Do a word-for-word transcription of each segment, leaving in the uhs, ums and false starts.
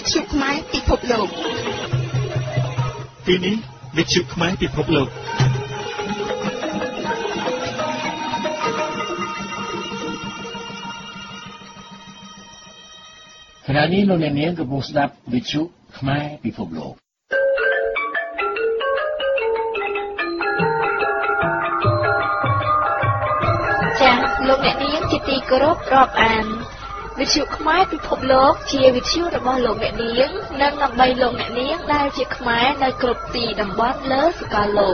ទ្យុខ្មែរពិភពលោកទីនេះវិទ្យុខ្មែរពិភពលោកខណៈនេះលោកអ្នកនាងកំពុងស្ដាប់វិទ្យុខ្មែរពិភពលោកចា៎លោកអ្នកនាងជាទីគោរពរាប់អានវិទ្យុខ្មែរពិភពលោកជាវិទ្យុរបស់លោកអ្នកនាងនិងដើម្បីលោកអ្នកនាងដែលជាខ្មែរនៅគ្រប់ទីតំបន់លើសកលលោក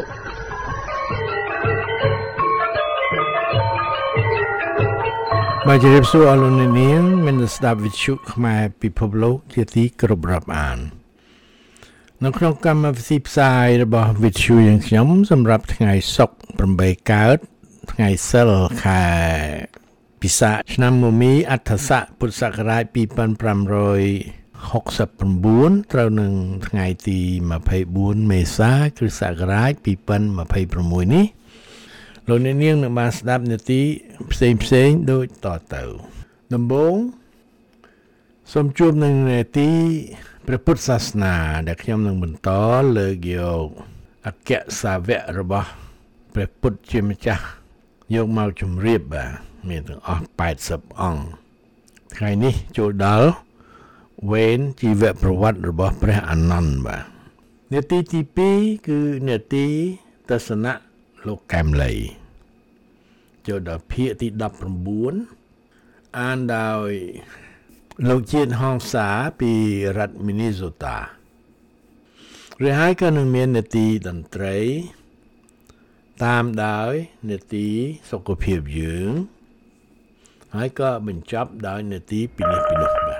បាទជម្រាបសួរអស់លោកអ្នកនាងមានស្ដាប់វិទ្យុខ្មែរពិភពលោកជាទីគោរពរាប់អាននៅក្នុងកម្មវិធីផ្សាយរបស់វិទ្យុយើងខ្ញុំសម្រាប់ថ្ងៃសុក្រប្រាំបីកើតថ្ងៃសិលខែពិសាខឆ្នាំមមីអដ្ឋស័កពុទ្ធសករាជពីរពាន់ប្រាំរយហកសិប៩ត្រូវនឹងថ្ងៃទីម្ភៃបួនមេសាគ្រិស្តសករាជពីរពាន់ម្ភៃប្រាំមួយនេះលោកអ្នកនាងនឹងបានស្ដាប់នាទីផ្សេងផ្សេងដូចតទៅដំបូងសូមជួបនឹងនាទីព្រះពុទ្ធសាសនាដែលខ្ញុំនឹងបន្តលើកយកអគ្គសាវករបស់ព្រះពុទ្ធជាម្ចាស់យកមកជម្រាបបាទមានទាំងអស់ប៉ែតសិបអង្គថ្ងៃនេះចូលដល់វេនជីវប្រវត្តិរបស់ព្រះអានន្ទបាទនាទីទីពីរគឺនាទីទស្សនៈលោកកែមលីចូលដល់ភាគទីដប់ប្រាំបួនអានដោយលោកជាតិហងសាពីរដ្ឋមីនីសូតាឬហើយក៏នឹងមាននាទីតន្ត្រីតាមដោយនាទីសុខភាពយើងហើយក៏បញ្ចប់ដោយនាទីពិនិត្យពិនិត្យបាទ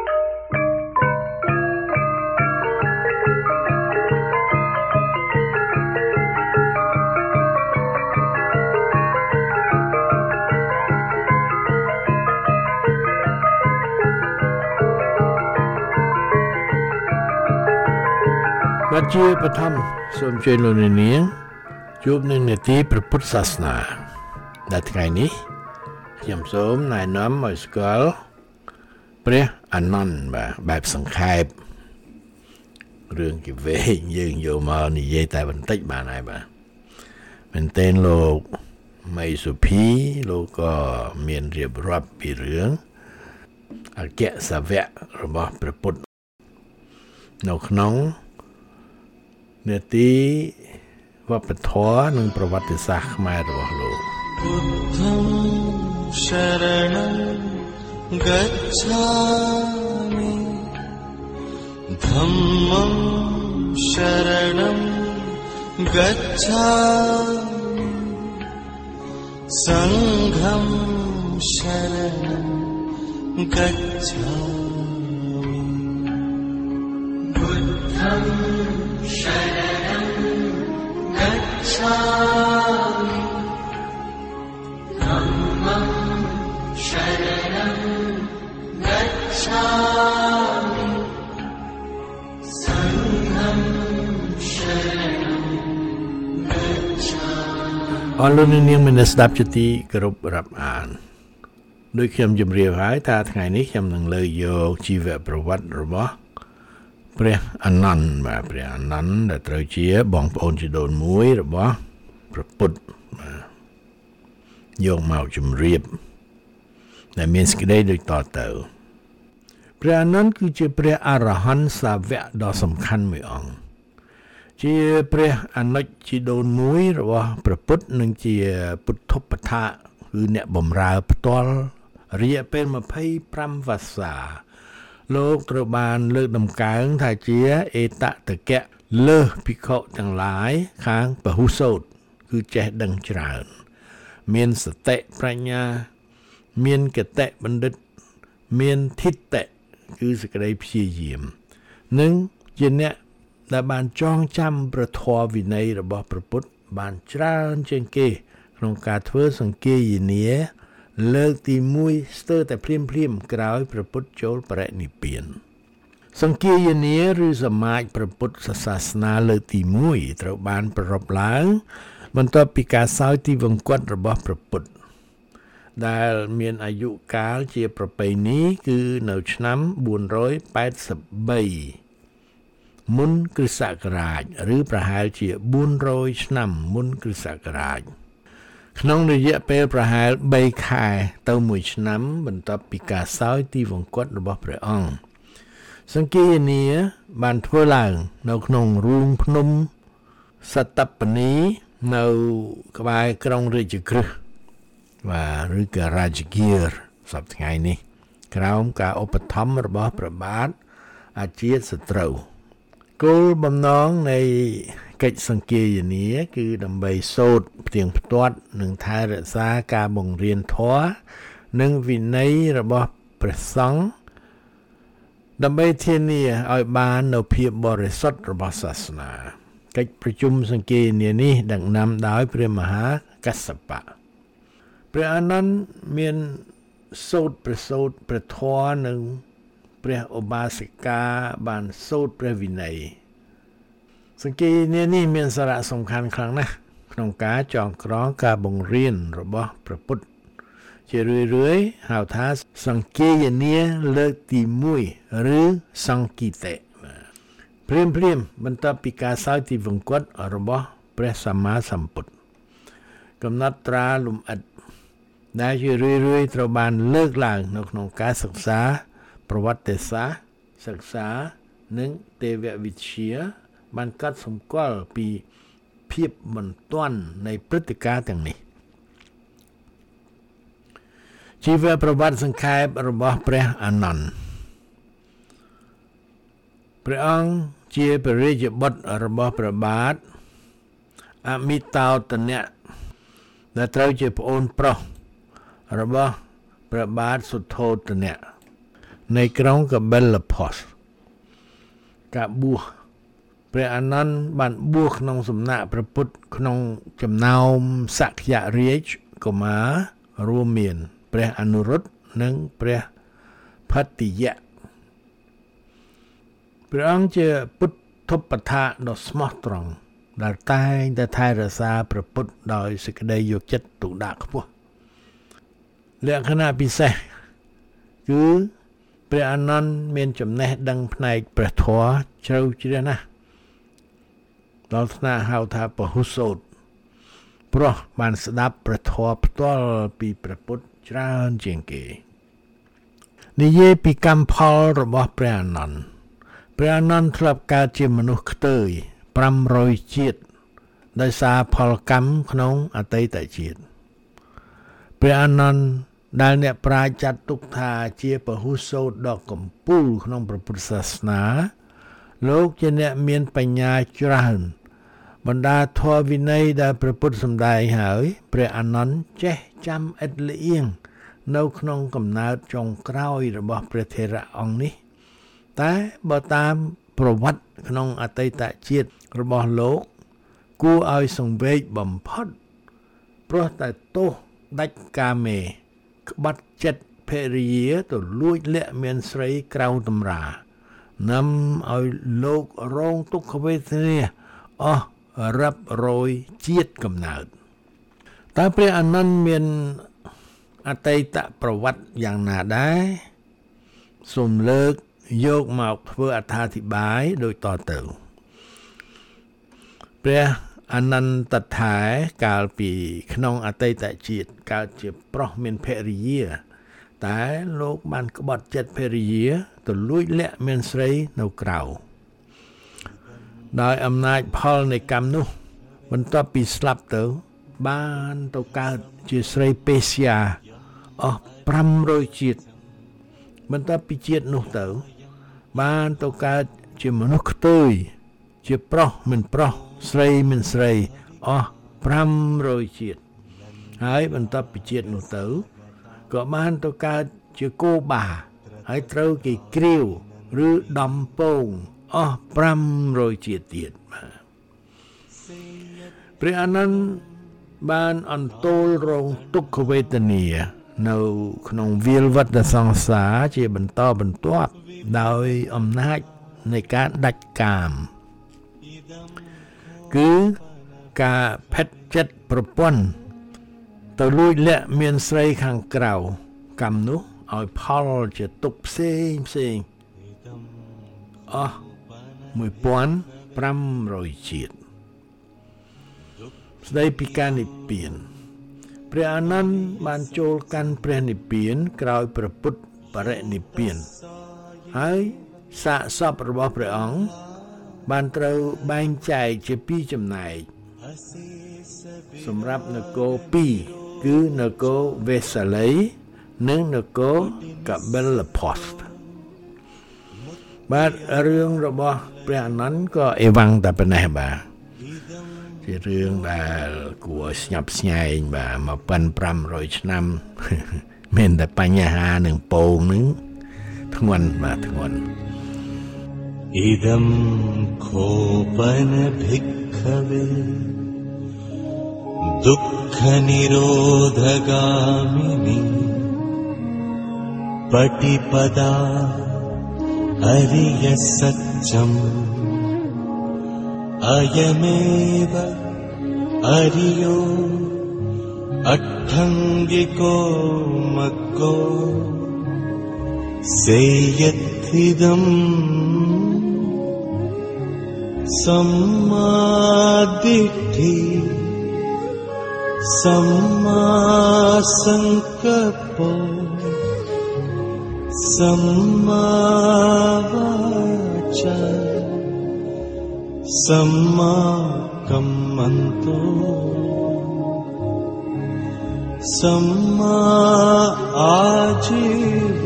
បាទជាបឋមសូមជឿលោកអ្នកនាងជួបនឹងនាទីព្រះពុទ្ធសាសនាដែលថ្ងៃនេះខ្ញុំសូមណែនាំឲ្យស្គាល់ព្រះអានន្ទបាទបែបសង្ខេបរឿងគេវែងយើងយកមកនិយាយតែបន្តិចបានហើយបាទមែនទែនលោកមេសុភីលោកក៏មានរៀបរាប់ពីរឿងអគ្គសាវករបស់ព្រះពុទ្ធនៅក្នុងនាទីវប្បធម៌និងប្រវត្តិសាស្ត្រខ្មែររបស់លោកពុទ្ធំశរណំហ្គច្ឆាមិធម្មំశរណំហ្គច្ឆាមិសង្ឃំశរណំហ្គច្ឆាមិពុទ្ធំశរណំGacchami Dhammam Sharanam Gacchami Sangham Sharanam Gacchami អរលោកនាងមានស្ដាប់ជាទីគោរពរាប់អានដោយខ្ញុំជម្រាបហើយថាថ្ងៃនេះខ្ញុំនឹងលើកយកជីវប្រវត្តិរបស់ព្រះអានន្ទបាទព្រះអានន្ទដែលត្រូវជាបងប្អូនជីដូនមួយរបស់ព្រះពុទ្ធបាទយកមកជម្រាបដែលមានសេចក្តីដូចតទៅព្រះអានន្ទគឺជាព្រះអរហន្តសាវកដ៏សំខាន់មួយអង្គជាព្រះអនុជជីដូនមួយរបស់ព្រះពុទ្ធនិងជាពុទ្ធបថា គឺអ្នកបម្រើផ្ទាល់រយៈពេលម្ភៃប្រាំវស្សាលោកត្រូវបានលើកតម្កើងថាជាអេតតកៈលើសភិក្ខុទាំងឡាយខាងពហុសូតគឺចេះដឹងច្រើនមានសតិប្រាជ្ញាមានកតេបណ្ឌិតមានធិដ្ឋិគឺសេចក្តីព្យាយាមនិងជាអ្នកដែលបានចងចាំប្រធមវិន័យរបស់ព្រះពុទ្ធបានច្រើនជាងគេក្នុងការធ្វើសង្គាយនាលើកទីមួយស្ទើរតែភ្លាមភ្លាមក្រោយព្រះពុទ្ធចូលបរិនិព្វានសង្គាយនាឬសមាជព្រះពុទ្ធសាសនាលើកទីមួយត្រូវបានប្រារព្ធឡើងបន្ទាប់ពីការសោយទីវង្គតរបស់ព្រះពុទ្ធដែលមានអាយុកាលជាប្រពៃណីគឺនៅឆ្នាំបួនរយប៉ែតសិបបីមុនគ្រិស្តសករាជឬប្រហែលជាបួនរយឆ្នាំមុនគ្រិស្តសករាជក្នុងរយៈពេលប្រហែលបីខែទៅមួយឆ្នាំបន្ទាប់ពីការសោយទីវង្គតរបស់ព្រះអង្គសង្គាយនាបានធ្វើឡើងនៅក្នុងរូងភ្នំសតបនីនៅក្បែរក្រុងរាជក្រឹសបាទឬក៏រាជគិរសប្តាហ៍ថ្ងៃនេះក្រោមការឧបត្ថម្ភរបស់ព្រះបាទអាជាសត្រូវគោលបំណងនៃកិច្ចសង្គាយនាគឺដើម្បីសូត្រផ្ទៀងផ្ទាត់និងថែរក្សាការបង្រៀនធម៌និងវិន័យរបស់ព្រះសង្ឃដើម្បីធានាឲ្យបាននូវភាពបរិសុទ្ធរបស់សាសនាកិច្ចប្រជុំសង្គាយនានេះដឹកនាំដោយព្រះមហាកស្សបៈព្រះអានន្ទមានសូត្រព្រះសូត្រព្រះធម៌និងព្រះឧបាសិកាបានសូត្រព្រះវិន័យសង្គាយនានេះមានសារៈសំខាន់ខ្លាំងណាស់ក្នុងការចងក្រងការបង្រៀនរបស់ព្រះពុទ្ធជារឿយៗហៅថាសង្គាយនាលើកទីមួយឬសង្កីតិព្រាមព្រាមបន្ទាប់ពីការសោយទីវង្គតរបស់ព្រះសម្មាសម្ពុទ្ធកំណត់ត្រាលំអិតដែលជារឿយៗត្រូវបានលើកឡើងនៅក្នុងការសិក្សាប្រវត្តិសាស្ត្រសិក្សានិងទេវវិទ្យាបានកត់សម្គាល់ពីភាពបន្ទាន់នៃព្រឹត្តិការណ៍ទាំងនេះជីវប្រវត្តិសង្ខេបរបស់ព្រះអានន្ទព្រះអង្គជាព្រះរាជបុត្ររបស់ព្រះបាទអមិតោទនៈដែលត្រូវជាប្អូនប្រុសរបស់ព្រះបាទសុទ្ធោទនៈនៃក្រុងកបិលភស្ត្រការបួសព្រះអានន្ទបានបួសក្នុងសំណាក់ព្រះពុទ្ធក្នុងចំណោមសក្យរាជកុមាររួមមានព្រះអនុរុទ្ធនិងព្រះផត្តិយៈព្រះអង្គជាពុទ្ធបថាដ៏ស្មោះត្រង់ដែលតែងតែថែរក្សាព្រះពុទ្ធដោយសេចក្តីយកចិត្តទុកដាក់ខ្ពស់លក្ខណៈពិសេសគឺព្រះអានន្ទមានចំណេះដឹងផ្នែកព្រះធម៌ជ្រៅជ្រះណាស់ដល់ថ្នាក់ហៅថាពហុសូតព្រោះបានស្ដាប់ព្រះធម៌ផ្ទាល់ពីព្រះពុទ្ធច្រើនជាងគេនិយាយពីកម្មផលរបស់ព្រះអានន្ទព្រះអានន្ទធ្លាប់កើតជាមនុស្សខ្ទើយប្រាំរយជាតិដោយសារផលកម្មក្នុងអតីតជាតិព្រះអានន្ទដែលអ្នកប្រាជ្ញចាត់ទុកថាជាពហុសូតដ៏កំពូលក្នុងព្រះពុទ្ធសាសនាលោកជាអ្នកមានបញ្ញាច្រើនបណ្ដាធម៌វិន័យដែលព្រះពុទ្ធសម្ដែងហើយព្រះអានន្ទចេះចាំឥតលៀងនៅក្នុងកំណើតចុងក្រោយរបស់ព្រះថេរៈអង្គនេះតែបើតាមប្រវត្តិក្នុងអតីតជាតិរបស់លោកគួរឲ្យសង្វេគបំផុតព្រោះតែទោសដាច់កាមេក្បត់ចិត្តភរិយាទៅលួចលាក់មានស្រីក្រៅតម្រានាំឲ្យលោករងទុក្ខវេទនាអស់រាប់រយជាតិកំណើតតើព្រះអានន្ទមានអតីតប្រវត្តិយ៉ាងណាដែរសូមលើកយកមកធ្វើអត្ថាធិប្បាយដូចតទៅព្រះអានន្ទតថែកាលពីក្នុងអតីតជាតិកើតជាប្រុសមានភរិយាតែលោកបានក្បត់ចិត្តភរិយាទៅលួចលាក់មានស្រីនៅក្រៅដោយអំណាចផលនៃកម្មនោះបន្ទាប់ពីស្លាប់ទៅបានទៅកើតជាស្រីពេស្យាអស់ប្រាំរយជាតិបន្ទាប់ពីជាតិនោះទៅបានទៅកើតជាមនុស្សខ្ទើយជាប្រុសមិនប្រុសស្រីមិនស្រីអស់ប្រាំរយជាតិហើយបន្ទាប់ពីជាតិនោះទៅក៏បានទៅកើតជាគោបាហើយត្រូវគេគ្រាវឬដំពងអស់ប្រាំរយជាតិទៀតបាទព្រះអានន្ទបានអន្ទោលរងទុក្ខវេទនានៅក្នុងវាលវដ្តសង្សារជាបន្តបន្ទាប់ដោយអំណាចនៃការដាច់កាមគឺការផិតចិត្តប្រពន្ធទៅលួចលាក់មានស្រីខាងក្រៅកម្មនោះឲ្យផលជាទុកផ្សេងផ្សេងអស់មួយពាន់ប្រាំរយជាតិស្ដីពីការនិព្វានព្រះអានន្ទបានចូលកាន់ព្រះនិព្វានក្រោយព្រះពុទ្ធបរិនិព្វានហើយសាកសពរបស់ព្រះអង្គបានត្រូវបែងចែកជាពីរចំណែកសម្រាប់នគរពីរគឺនគរវេសាលីនិងនគរកបិលផស្តបាទរឿងរបស់ព្រះអានន្ទក៏អេវ៉ាំងតែប៉ុណ្ណេះបាទជារឿងដែលគួរស្ញប់ស្ញែងបាទមួយពាន់ប្រាំរយឆ្នាំមានតែបញ្ហានឹងពងនឹងធ្ងន់បាទធ្ងន់ឥដមខោបនភិក្ខវេទុក្ខនិរោធកាមិនីបតិបដាអរិយសច្ចំអយមេវអរិយោអដ្ឋង្គិកោមកោសេយធិដមសម្មាទិដ្ឋិសម្មាសង្កប្បសម្មាវាចាសម្មាកម្មន្តោសម្មាអាជីវ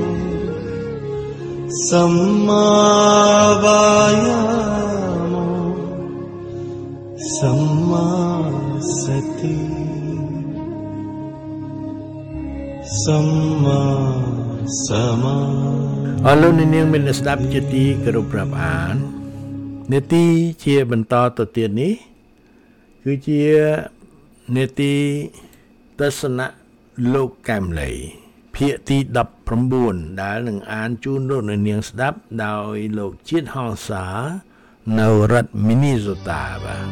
សម្មាវាយាមសម្មាសតិសម្មាសមាអរលោកនាងមានស្ដាប់ជាទីគោរពរាប់អាននេតិជាបន្តទៅទៀតនេះគឺជានេតិទស្សនៈលោកកែមលីភាគទីដប់ប្រាំបួនដែលនឹងអានជូនលោកនាងស្ដាប់ដោយលោកជាតិហង្សានៅរដ្ឋមីនីសូតាបាទ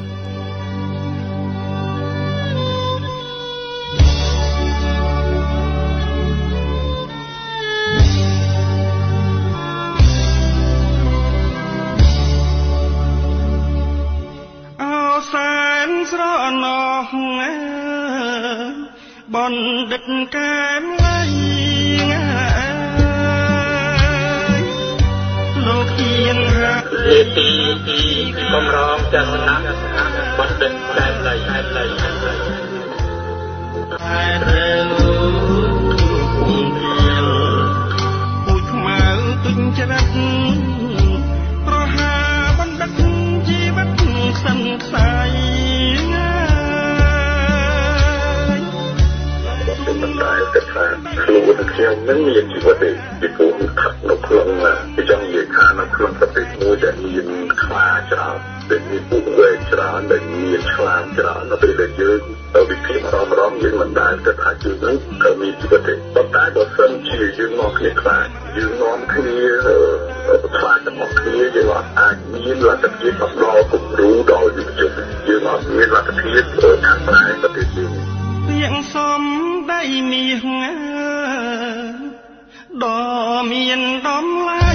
ស្រណោះបណ្ឌិតកែមលីលោកជាងរាលេទីទីបំរងទស្សនៈបណ្ឌិតកែមលីតែរើគុំទៀលពូជខ្មៅទុញច្រាត់ប្រហាបណ្ឌិតជីវិតខ្សឹមខ្សាយមិនដែរតែថាខ្លួនខ្ញុំមិនមានជីវិតទេពីព្រោះខិតនៅក្នុងពីចង់និយាយថានៅក្នុងប្រទេសមួយដែលមានខ្លាច្រើនដែលមានពួកវែងច្រើនដែលមានឆ្លាមច្រើននៅពេលដែលយើងទៅវិភាគរំរំយើងមិនដែរគិតថាយើងនឹងត្រូវមានជីវិតទេប៉ុន្តែបើសិនជាយើងមកគ្នាខ្លាចយើងនាំគ្នាខ្លាចរបស់គ្នាយើងអាចមានលទ្ធភាពបម្រើគំរូដល់យុវជនយើងអត់មានលទ្ធភាពខាងផ្នែកប្រទេសយើងពាក្យសំដីមាសដ៏មានតម្លៃ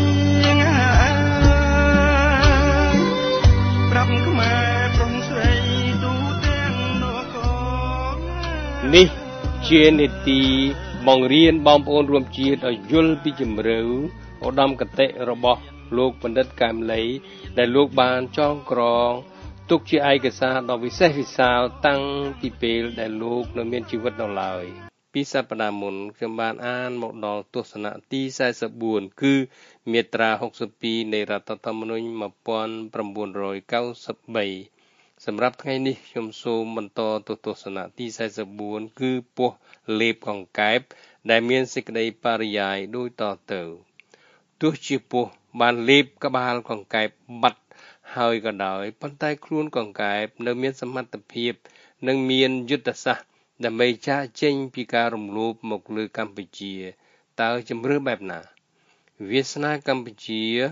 ប្រាប់ខ្មែរប្រុងស្រីទូទាំងនគរនេះជានីតិបង្រៀនបងប្អូនរួមជាតិឲ្យយល់ពីជំរឿឧត្តមគតិរបស់លោកបណ្ឌិតកែមលីដែលលោកបានចងក្រងទុកជាឯកសារដ៏វិសេសវិសាលតាំងពីពេលដែលលោកនៅមានជីវិតនៅឡើយពីសប្តាហ៍មុនខ្ញុំបានអានមកដល់ទស្សនៈទីសែនបួនគឺមាត្រាហុកសិបពីរនៃរដ្ឋធម្មនុញ្ញmột nghìn chín trăm chín mươi baសម្រាប់ថ្ងៃនេះខ្ញុំសូមបន្តទៅទស្សនៈទីសែនបួនគឺពស់លេបកង្កែបដែលមានសេចក្តីបរិយាយដូចតទៅទោះជាពស់បានលេបក្បាលកង្កែបបាត់ហើយក៏ដោយប៉ុន្តែខ្លួនកង្កែបនៅមានសមត្ថភាពនិងមានយុទ្ធសាស្ត្រដើម្បីចាកចេញពីការរំលោភមកលើកម្ពុជាតើជំរឿបែបណាវាសនាកម្ពុជា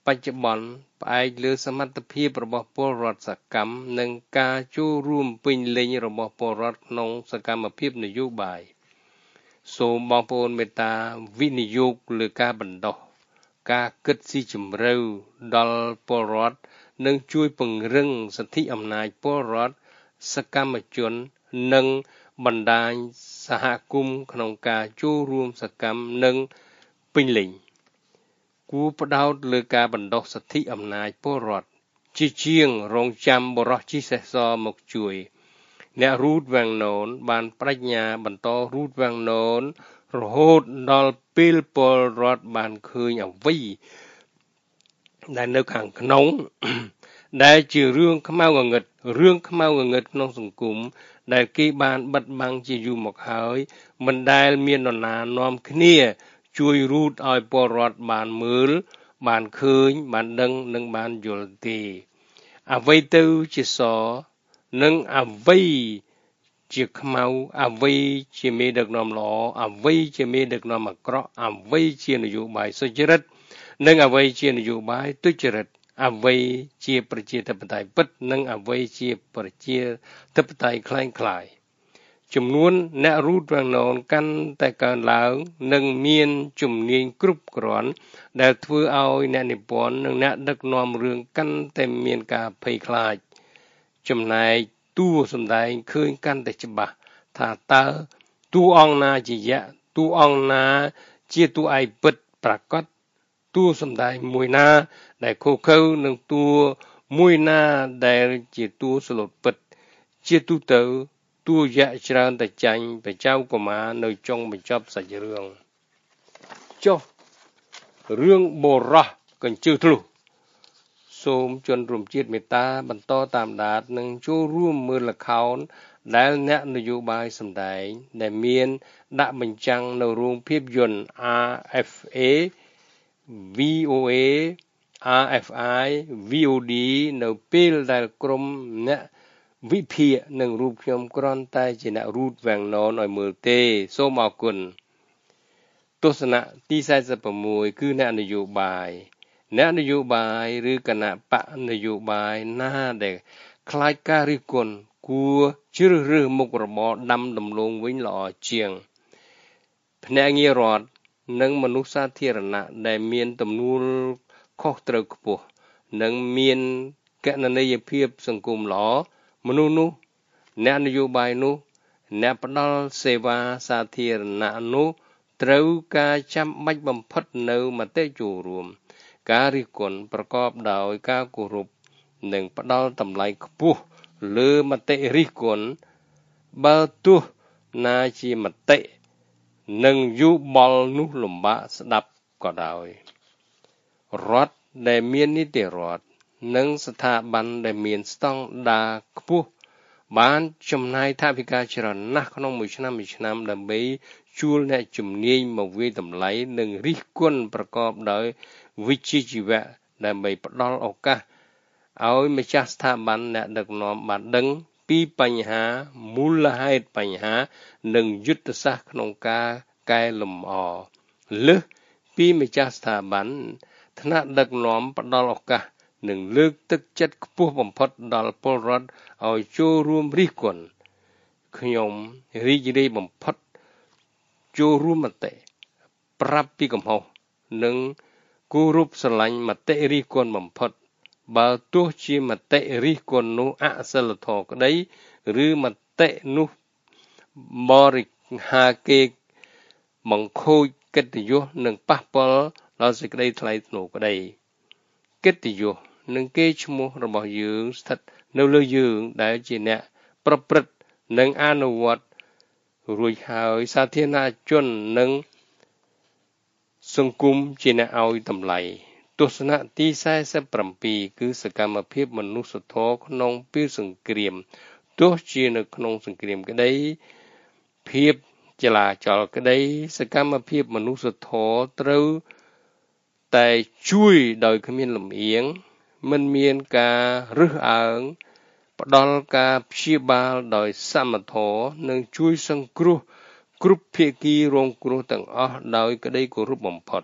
បច្ចុប្បន្នផ្អែកលើសមត្ថភាពរបស់ពលរដ្ឋសកម្មនិងការចូលរួមពេញលេញរបស់ពលរដ្ឋក្នុងសកម្មភាពនយោបាយសូមបងប្អូនមេត្តាវិនិយោគលើការបណ្ដុះការគិតស៊ីជម្រៅដល់ពលរដ្ឋនិងជួយពង្រឹងសិទ្ធិអំណាចពលរដ្ឋសកម្មជននិងបណ្ដាញសហគមន៍ក្នុងការចូលរួមសកម្មនិងពេញលេញគួរផ្ដោតលើការបណ្ដុះសិទ្ធិអំណាចពលរដ្ឋជាជាងរងចាំបរិះជិះសេះសមកជួយអ្នករូតវាំងននបានបញ្ញាបន្តរូតវាំងននរហូតដល់ពេលពលរដ្ឋបានឃើញអ្វីដែលនៅខាងក្នុងដែលជារឿងខ្មៅងងឹតរឿងខ្មៅងងឹតក្នុងសង្គមដែលគេបានបិទបាំងជាយូរមកហើយមិនដែលមាននរណានាំគ្នាជួយរូតឲ្យពលរដ្ឋបានមើលបានឃើញបានដឹងនិងបានយល់ទេអ្វីទៅជាសនិងអ្វីជាខ្មៅអ្វីជាមេដឹកនាំល្អអ្វីជាមេដឹកនាំអាក្រក់អ្វីជានយោបាយសុចរិតនិងអ្វីជានយោបាយទុច្ចរិតអ្វីជាប្រជាធិបតេយ្យពិតនិងអ្វីជាប្រជាធិបតេយ្យคล้ายៗចំនួនអ្នករូតវាំងននកាន់តែកើនឡើងនិងមានជំនាញគ្រប់គ្រាន់ដែលធ្វើឲ្យអ្នកនិពន្ធនិងអ្នកដឹកនាំរឿងកាន់តែមានការភ័យខ្លាចចំណែកតួសម្ដែងឃើញកាន់តែច្បាស់ថាតើតួអង្គណាជាយៈតួអង្គណាជាតួឯកពិតប្រាកដតួសម្ដែងមួយណាដែលខុសខើនឹងតួមួយណាដែលជាតួស្លូតពិតជាទូទៅតួយៈច្រើនតែចាញ់បចៅកុមារនៅចុងបញ្ចប់សាច់រឿងចុះរឿងបុរសកញ្ជើធ្លុះសូមជនរួមជាតិមេត្តាបន្តតាមដាននិងចូលរួមមើលល្ខោនដែលអ្នកនយោបាយសម្ដែងដែលមានដាក់បញ្ចាំងនៅរោងភាពយន្ត អារ អេហ្វ เอ វី អូ เอ អារ អេហ្វ ไอ វី អូ ดี នៅពេលដែលក្រុមអ្នកវិភាគនិងរូបខ្ញុំគ្រាន់តែជាអ្នករូតវាំងននឲ្យមើលទេសូមអរគុណទស្សនៈទីសែនសិប៦គឺអ្នកនយោបាយអ្នកនយោបាយឬគណៈបកនយោបាយណាដែលខ្លាចការរិះគន់គួរជ្រើសរើសមុខរបរដាំដំឡូងវិញល្អជាងភ្នាក់ងាររដ្ឋនិងមនុស្សសាធារណៈដែលមានទំនួលខុសត្រូវខ្ពស់និងមានគណនេយ្យភាពសង្គមល្អមនុស្សនោះអ្នកនយោបាយនោះអ្នកផ្ដល់សេវាសាធារណៈនោះត្រូវការចាំបាច់បំផុតនៅមតិចូលរួមការរិះគន់ប្រកបដោយការគោរពនិងផ្ដល់តម្លៃខ្ពស់លើមតិរិះគន់បើទោះណាជាមតិនិងយោបល់នោះលំបាកស្ដាប់ក៏ដោយរដ្ឋដែលមាននីតិរដ្ឋនិងស្ថាប័នដែលមានស្តង់ដារខ្ពស់បានចំណាយថវិកាច្រើនណាស់ក្នុងមួយឆ្នាំមួយឆ្នាំដើម្បីជួលអ្នកជំនាញមកវាយតម្លៃនិងរិះគន់ប្រកបដោយវិជ្ជាជីវៈដើម្បីផ្ដល់ឱកាសឲ្យម្ចាស់ស្ថាប័នអ្នកដឹកនាំបានដឹងពីបញ្ហាមូលហេតុបញ្ហានិងយុទ្ធសាស្ត្រក្នុងការកែលម្អលើសពីម្ចាស់ស្ថាប័នថ្នាក់ដឹកនាំផ្ដល់ឱកាសនិងលើកទឹកចិត្តខ្ពស់បំផុតដល់ពលរដ្ឋឲ្យចូលរួមរិះគន់ខ្ញុំរីករាយបំផុតចូលរួមមតិប្រាប់ពីកំហុសនិងគោរពស្រឡាញ់មតិរិះគន់បំផុតបើទោះជាមតិរិះគន់នោះអសិលធម៌ក្តីឬមតិនោះបរិហាគេបង្ខូចកិត្តិយសនិងប៉ះពាល់ដល់សេចក្តីថ្លៃថ្នូរក្តីកិត្តិយសនិងកេរ្តិ៍ឈ្មោះរបស់យើងស្ថិតនៅលើយើងដែលជាអ្នកប្រព្រឹត្តនិងអនុវត្តរួចហើយសាធារណជននិងសង្គមជាអ្នកឲ្យតម្លៃទស្សនៈទីសែនសិបប្រាំពីរគឺសកម្មភាពមនុស្សធម៌ក្នុងពេលសង្គ្រាមទោះជានៅក្នុងសង្គ្រាមក្តីភាពចលាចលក្តីសកម្មភាពមនុស្សធម៌ត្រូវតែជួយដោយគ្មានលំអៀងមិនមានការរើសអើងផ្ដល់ការព្យាបាលដោយសមធម៌និងជួយសង្គ្រោះគ្រប់ភាគីរងគ្រោះទាំងអស់ដោយក្តីគោរពបំផុត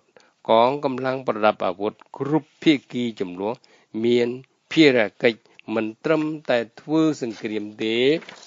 កងកម្លាំងប្រដាប់អាវុធគ្រប់ភាគីចំនួនមានភារកិច្ចមិនត្រឹមតែធ្វើសង្គ្រាមទេ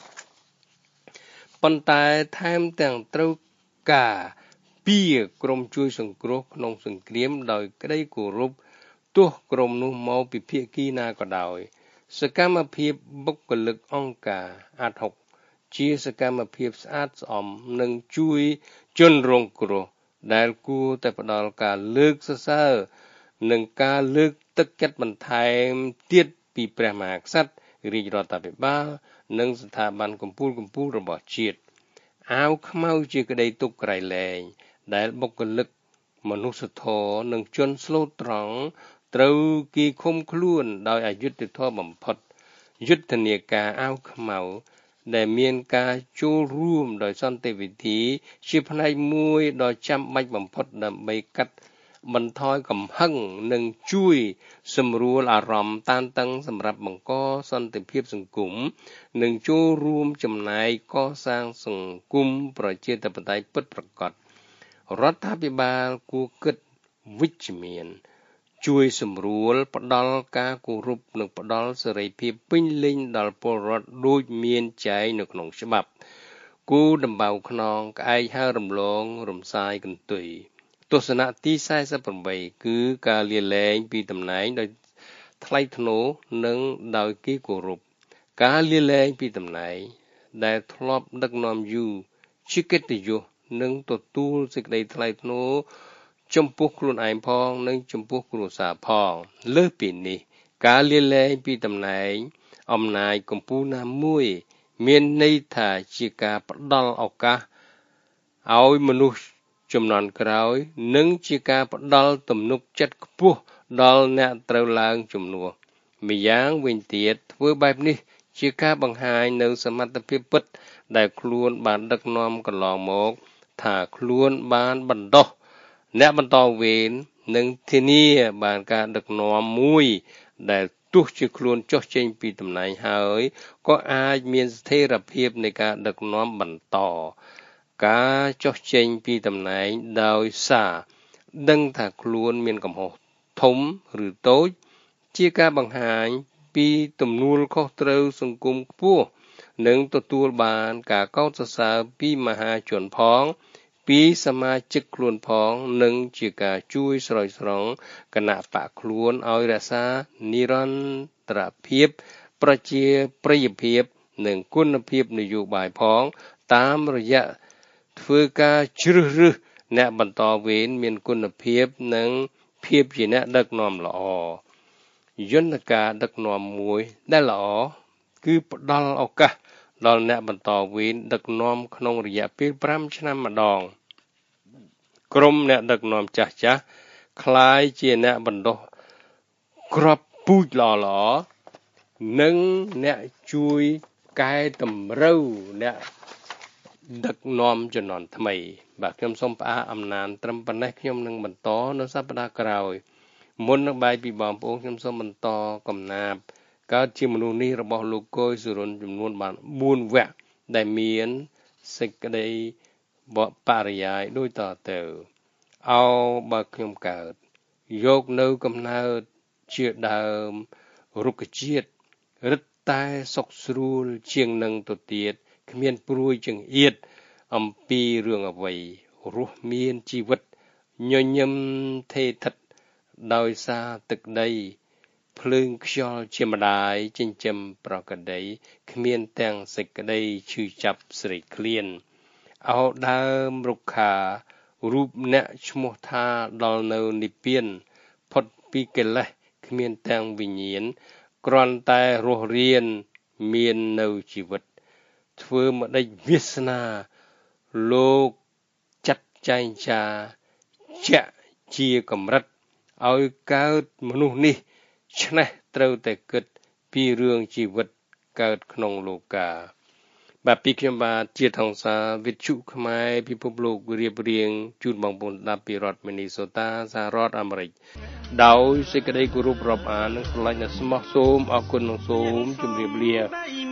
ប៉ុន្តែថែមទាំងត្រូវការពីក្រុមជួយសង្គ្រោះក្នុងសង្គ្រាមដោយក្តីគោរពទោះក្រុមនោះមកពីភាគីណាក៏ដោយសកម្មភាពបុគ្គលិកអង្គការអាត់ហុកជាសកម្មភាពស្អាតស្អំនិងជួយជនរងគ្រោះដែលគួរតែផ្ដល់ការលើកសរសើរនិងការលើកទឹកចិត្តបន្ថែមទៀតពីព្រះមហាក្សត្ររាជរដ្ឋាភិបាលនិងស្ថាប័នកម្ពុជាកម្ពុជារបស់ជាតិអាវខ្មៅជាក្តីទុកក្រៃលែងដែលបុគ្គលិកមនុស្សធម៌និងជនស្លូតត្រង់ត្រូវគេឃុំខ្លួនដោយអយុត្តិធម៌បំផុតយុទ្ធនាការអាវខ្មៅដែលមានការចូលរួមដោយសន្តិវិធីជាផ្នែកមួយដ៏ចាំបាច់បំផុតដើម្បីកាត់បន្ថយកំហឹងនិងជួយសម្រួលអារម្មណ៍តានតឹងសម្រាប់បង្កសន្តិភាពសង្គមនិងចូលរួមចំណែកកសាងសង្គមប្រជាធិបតេយ្យពិតប្រាកដរដ្ឋាភិបាលគួរគិតវិជ្ជមានជួយសម្រួលផ្ដល់ការគោរពនិងផ្ដល់សេរីភាពពេញលេញដល់ពលរដ្ឋដូចមានចែងនៅក្នុងច្បាប់គូដំបៅខ្នងក្អែកហើររំលងរំសាយកន្ទុយទស្សនៈទីសែសិបប្រាំបីគឺការលាលែងពីតំណែងដោយថ្លៃថ្នូរនិងដោយគេគោរពការលាលែងពីតំណែងដែលធ្លាប់ដឹកនាំយូរជាកិត្តិយសនិងទទួលសេចក្តីថ្លៃថ្នូរចំពោះខ្លួនឯងផងនិងចំពោះគ្រួសារផងលើសពីនេះការលាលែងពីតំណែងអំណាចកម្ពុជាណាមួយមានន័យថាជាការផ្ដល់ឱកាសឲ្យមនុស្សជំនាន់ក្រោយនិងជាការផ្ដល់ទំនុកចិត្តខ្ពស់ដល់អ្នកត្រូវឡើងជំនួសម្យ៉ាងវិញទៀតធ្វើបែបនេះជាការបង្ហាញនៅសមត្ថភាពពិតដែលខ្លួនបានដឹកនាំកន្លងមកថាខ្លួនបានបណ្ដុះអ្នកបន្តវេននិងធានាបានការដឹកនាំមួយដែលទោះជាខ្លួនចុះចេញពីតំណែងហើយក៏អាចមានស្ថិរភាពនៃការដឹកនាំបន្តការចុះចេញពីតំណែងដោយសារដឹងថាខ្លួនមានកំហុសធំឬតូចជាការបង្ហាញពីទំនួលខុសត្រូវសង្គមខ្ពស់និងទទួលបានការកោតសរសើរពីមហាជនផងពីសមាជិកខ្លួនផងនិងជាការជួយស្រោចស្រង់គណៈបកខ្លួនឲ្យរក្សានិរន្តរភាពប្រជាប្រិយភាពនិងគុណភាពនយោបាយផងតាមរយៈធ្វើការជ្រើសរើសអ្នកបន្តវេនមានគុណភាពនិងភាពជាអ្នកដឹកនាំល្អយន្តការដឹកនាំមួយដែលល្អគឺផ្ដល់ឱកាសដល់អ្នកបន្តវេនដឹកនាំក្នុងរយៈពេលប្រាំឆ្នាំម្ដងក្រុមអ្នកដឹកនាំចាស់ចាស់คล้ายជាអ្នកបណ្ដុះគ្រាប់ពូជល្អៗនិងអ្នកជួយកែតម្រូវអ្នកដឹកនាំជំនាន់ថ្មីបាទខ្ញុំសូមផ្អាកអំណានត្រឹមប៉ុណ្ណេះខ្ញុំនឹងបន្តនៅសប្តាហ៍ក្រោយមុននឹងបែកពីបងប្អូនខ្ញុំសូមបន្តកំណាព្យកើតជាមនុស្សនេះរបស់លោកកុយសុរិនចំនួនបានបួនវគ្គដែលមានសេចក្តីបរិយាយដូចតទៅអោបើខ្ញុំកើតយកនៅកំណើតជាដើមរុក្ខជាតិរឹតតែសុខស្រួលជាងនឹងទៅទៀតគ្មានព្រួយចង្អៀតអំពីរឿងអ្វីរស់មានជីវិតញញឹមថេរថិតដោយសារទឹកដីភ្លើងខ្យល់ជាម្ដាយចិញ្ចឹមប្រកដីគ្មានទាំងសេចក្តីឈឺចាប់ស្រេកឃ្លានអោដើមរុក្ខារូបអ្នកឈ្មោះថាដល់នៅនិព្វានផុតពីកិលេសគ្មានទាំងវិញ្ញាណគ្រាន់តែរស់រានមាននៅជីវិតធ្វើម្ដេចវាសនាលោកចាត់ចែងចាជាជាកម្រិតឲ្យកើតមនុស្សនេះឆ្នេះត្រូវតែគិតពីរឿងជីវិតកើតក្នុងលោកាបាទពីខ្ញុំបាទជាថងសាវិទ្យុខ្មែរពិភពលោករៀបរៀងជូនបងប្អូនស្ដាប់ពីរដ្ឋមីនីសូតាសហរដ្ឋអាមេរិកដោយសេចក្តីគោរពរាប់អាននិងស្រឡាញ់និងស្មោះសូមអរគុណនិងសូមជម្រាបលា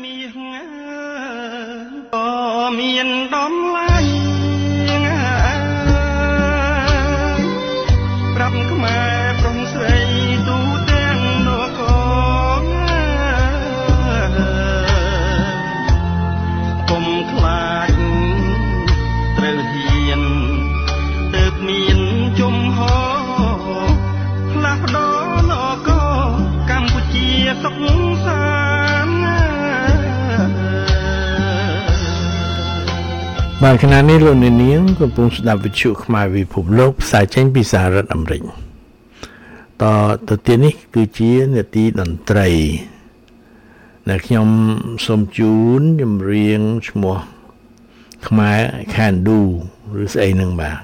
ក៏មានដំឡាញប្រខ្មែរប្រុងស្រីទូទាំងនគរកុំខ្លាចត្រូវហ៊ានទើបមានជំហរផ្លាស់ប្ដូរនគរកម្ពុជាសុខសាន្តបាទខណៈនេះលោកអ្នកនាងកំពុងស្ដាប់វិទ្យុខ្មែរពិភពលោកផ្សាយចេញពីសហរដ្ឋអាមេរិកតទៅទៀតនេះគឺជានាទីតន្ត្រីដែលខ្ញុំសូមជូនចម្រៀងឈ្មោះខ្មែរ Can Do ឬស្អីហ្នឹងបាទ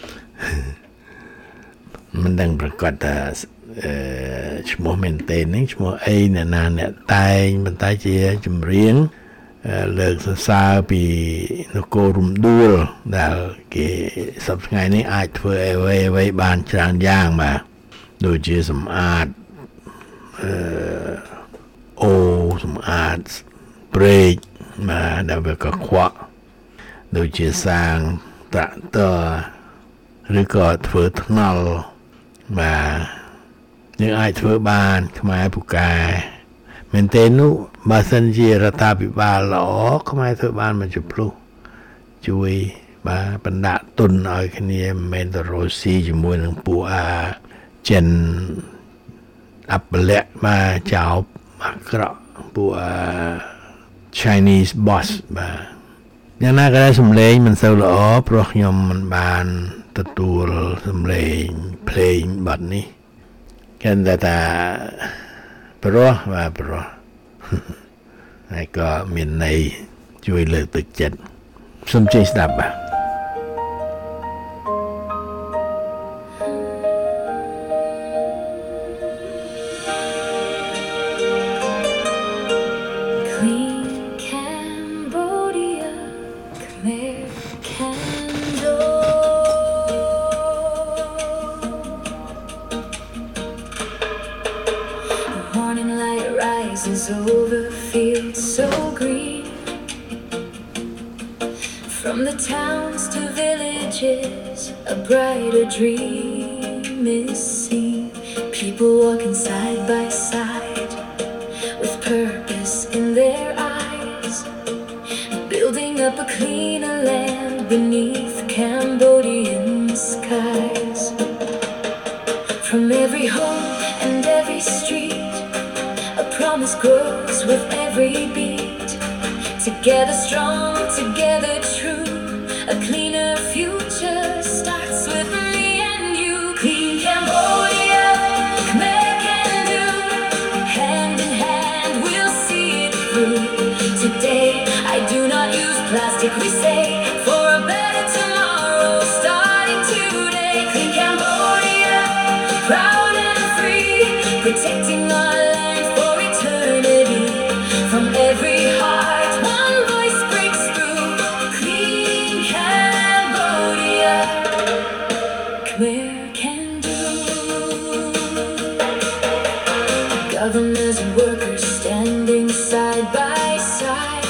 មិនដឹងប្រកាសថាអឺឈ្មោះមែនទេនេះឈ្មោះអីអ្នកណាអ្នកតែងប៉ុន្តែជាចម្រៀងលើកសរសើរពីនគររំដួលដែលគេសប្តាហ៍ថ្ងៃនេះអាចធ្វើអ្វីអ្វីបានច្រើនយ៉ាងបាទដូចជាសម្អាតអឺអូសម្អាតប្រេកបាទដែលវាកខ្វក់ដូចជាសាងត្រាក់ទ័រឬក៏ធ្វើថ្នល់បាទយើងអាចធ្វើបានខ្មែរពូកែមែនទេនោះបើសិនជារដ្ឋាភិបាលល្អខ្មែរធ្វើបានមួយចំនួនជួយបាទបណ្ដាក់ទុនឲ្យគ្នាមិនមែនទៅរស់ស៊ីជាមួយនឹងពួកអាចិនអបលៈបាទចោបអាក្រក់ពួកអា Chinese boss បាទយ៉ាងណាក៏ដោយសំឡេងមិនសូវល្អព្រោះខ្ញុំមិនបានទទួលសំឡេងភ្លេងបទនេះគេថាព្រោះបាទព្រោះហើយក៏មានន័យជួយលើកទឹកចិត្តសូមជិះស្ដាប់បាទ Over fields so green, from the towns to villages, a brighter dream is seen. People walking side by side, with purpose in their eyes, building up a cleaner land beneath Cambodian skies. From every home and every street, a promise grows with every beat. Together strong, together true, a cleaner future starts with me and you. Clean Cambodia, Khmer can do. Hand in hand we'll see it through. Today I do not use plastic, we say, for a better tomorrow starting today. Clean Cambodia, proud and free, protecting our land for eternity. From every heart, one voice breaks through. Clean Cambodia, Khmer can do. Governors and workers standing side by side,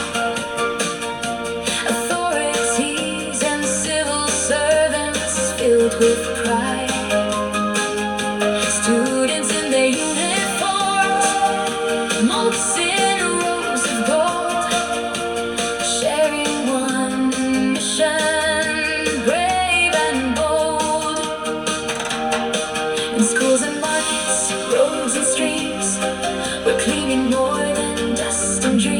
authorities and civil servants filled with pride. Students in their uniforms, monks in rows of gold, sharing one mission, brave and bold. In schools and markets, roads and streets, we're cleaning more than dust and dreams.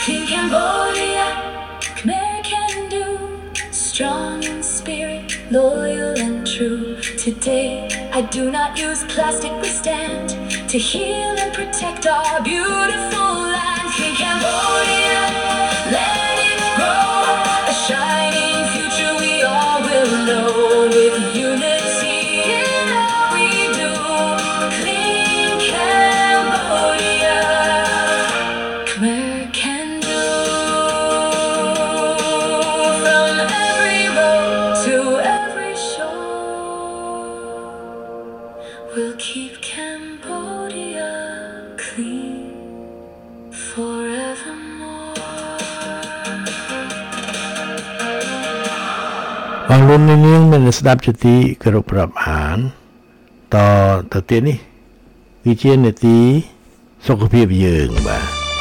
Clean Cambodia, Khmer can do. Strong in spirit, loyal and true. Today, I do not use plastic, we stand to heal and protect our beautiful land. Clean Cambodia, let it grow. A shining future we all will know. With unity in all we do. Clean Cambodia, Khmer can do. From every road to every shore, we'll keep Cambodia clean forevermore. អរលោកនាងមានស្ដាប់ជាទីគោរពរាប់អានតទៅទៀតនេះគឺជានីតិសុខភាពយើងបាទ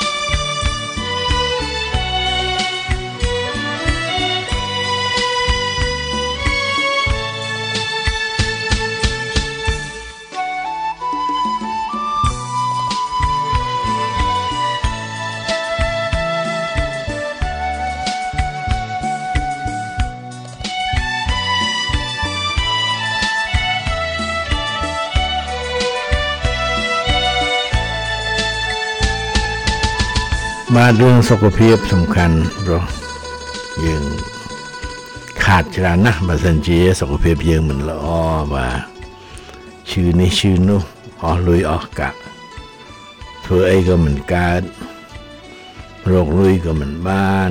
បាទរឿងសុខភាពសំខាន់ព្រោះយើងខាតច្រើនណាស់បើមិនជាសុខភាពយើងមិនល្អបាទឈឺនេះឈឺនោះអស់លុយអស់កាក់ធ្វើអីក៏មិនកើតរកលុយក៏មិនបាន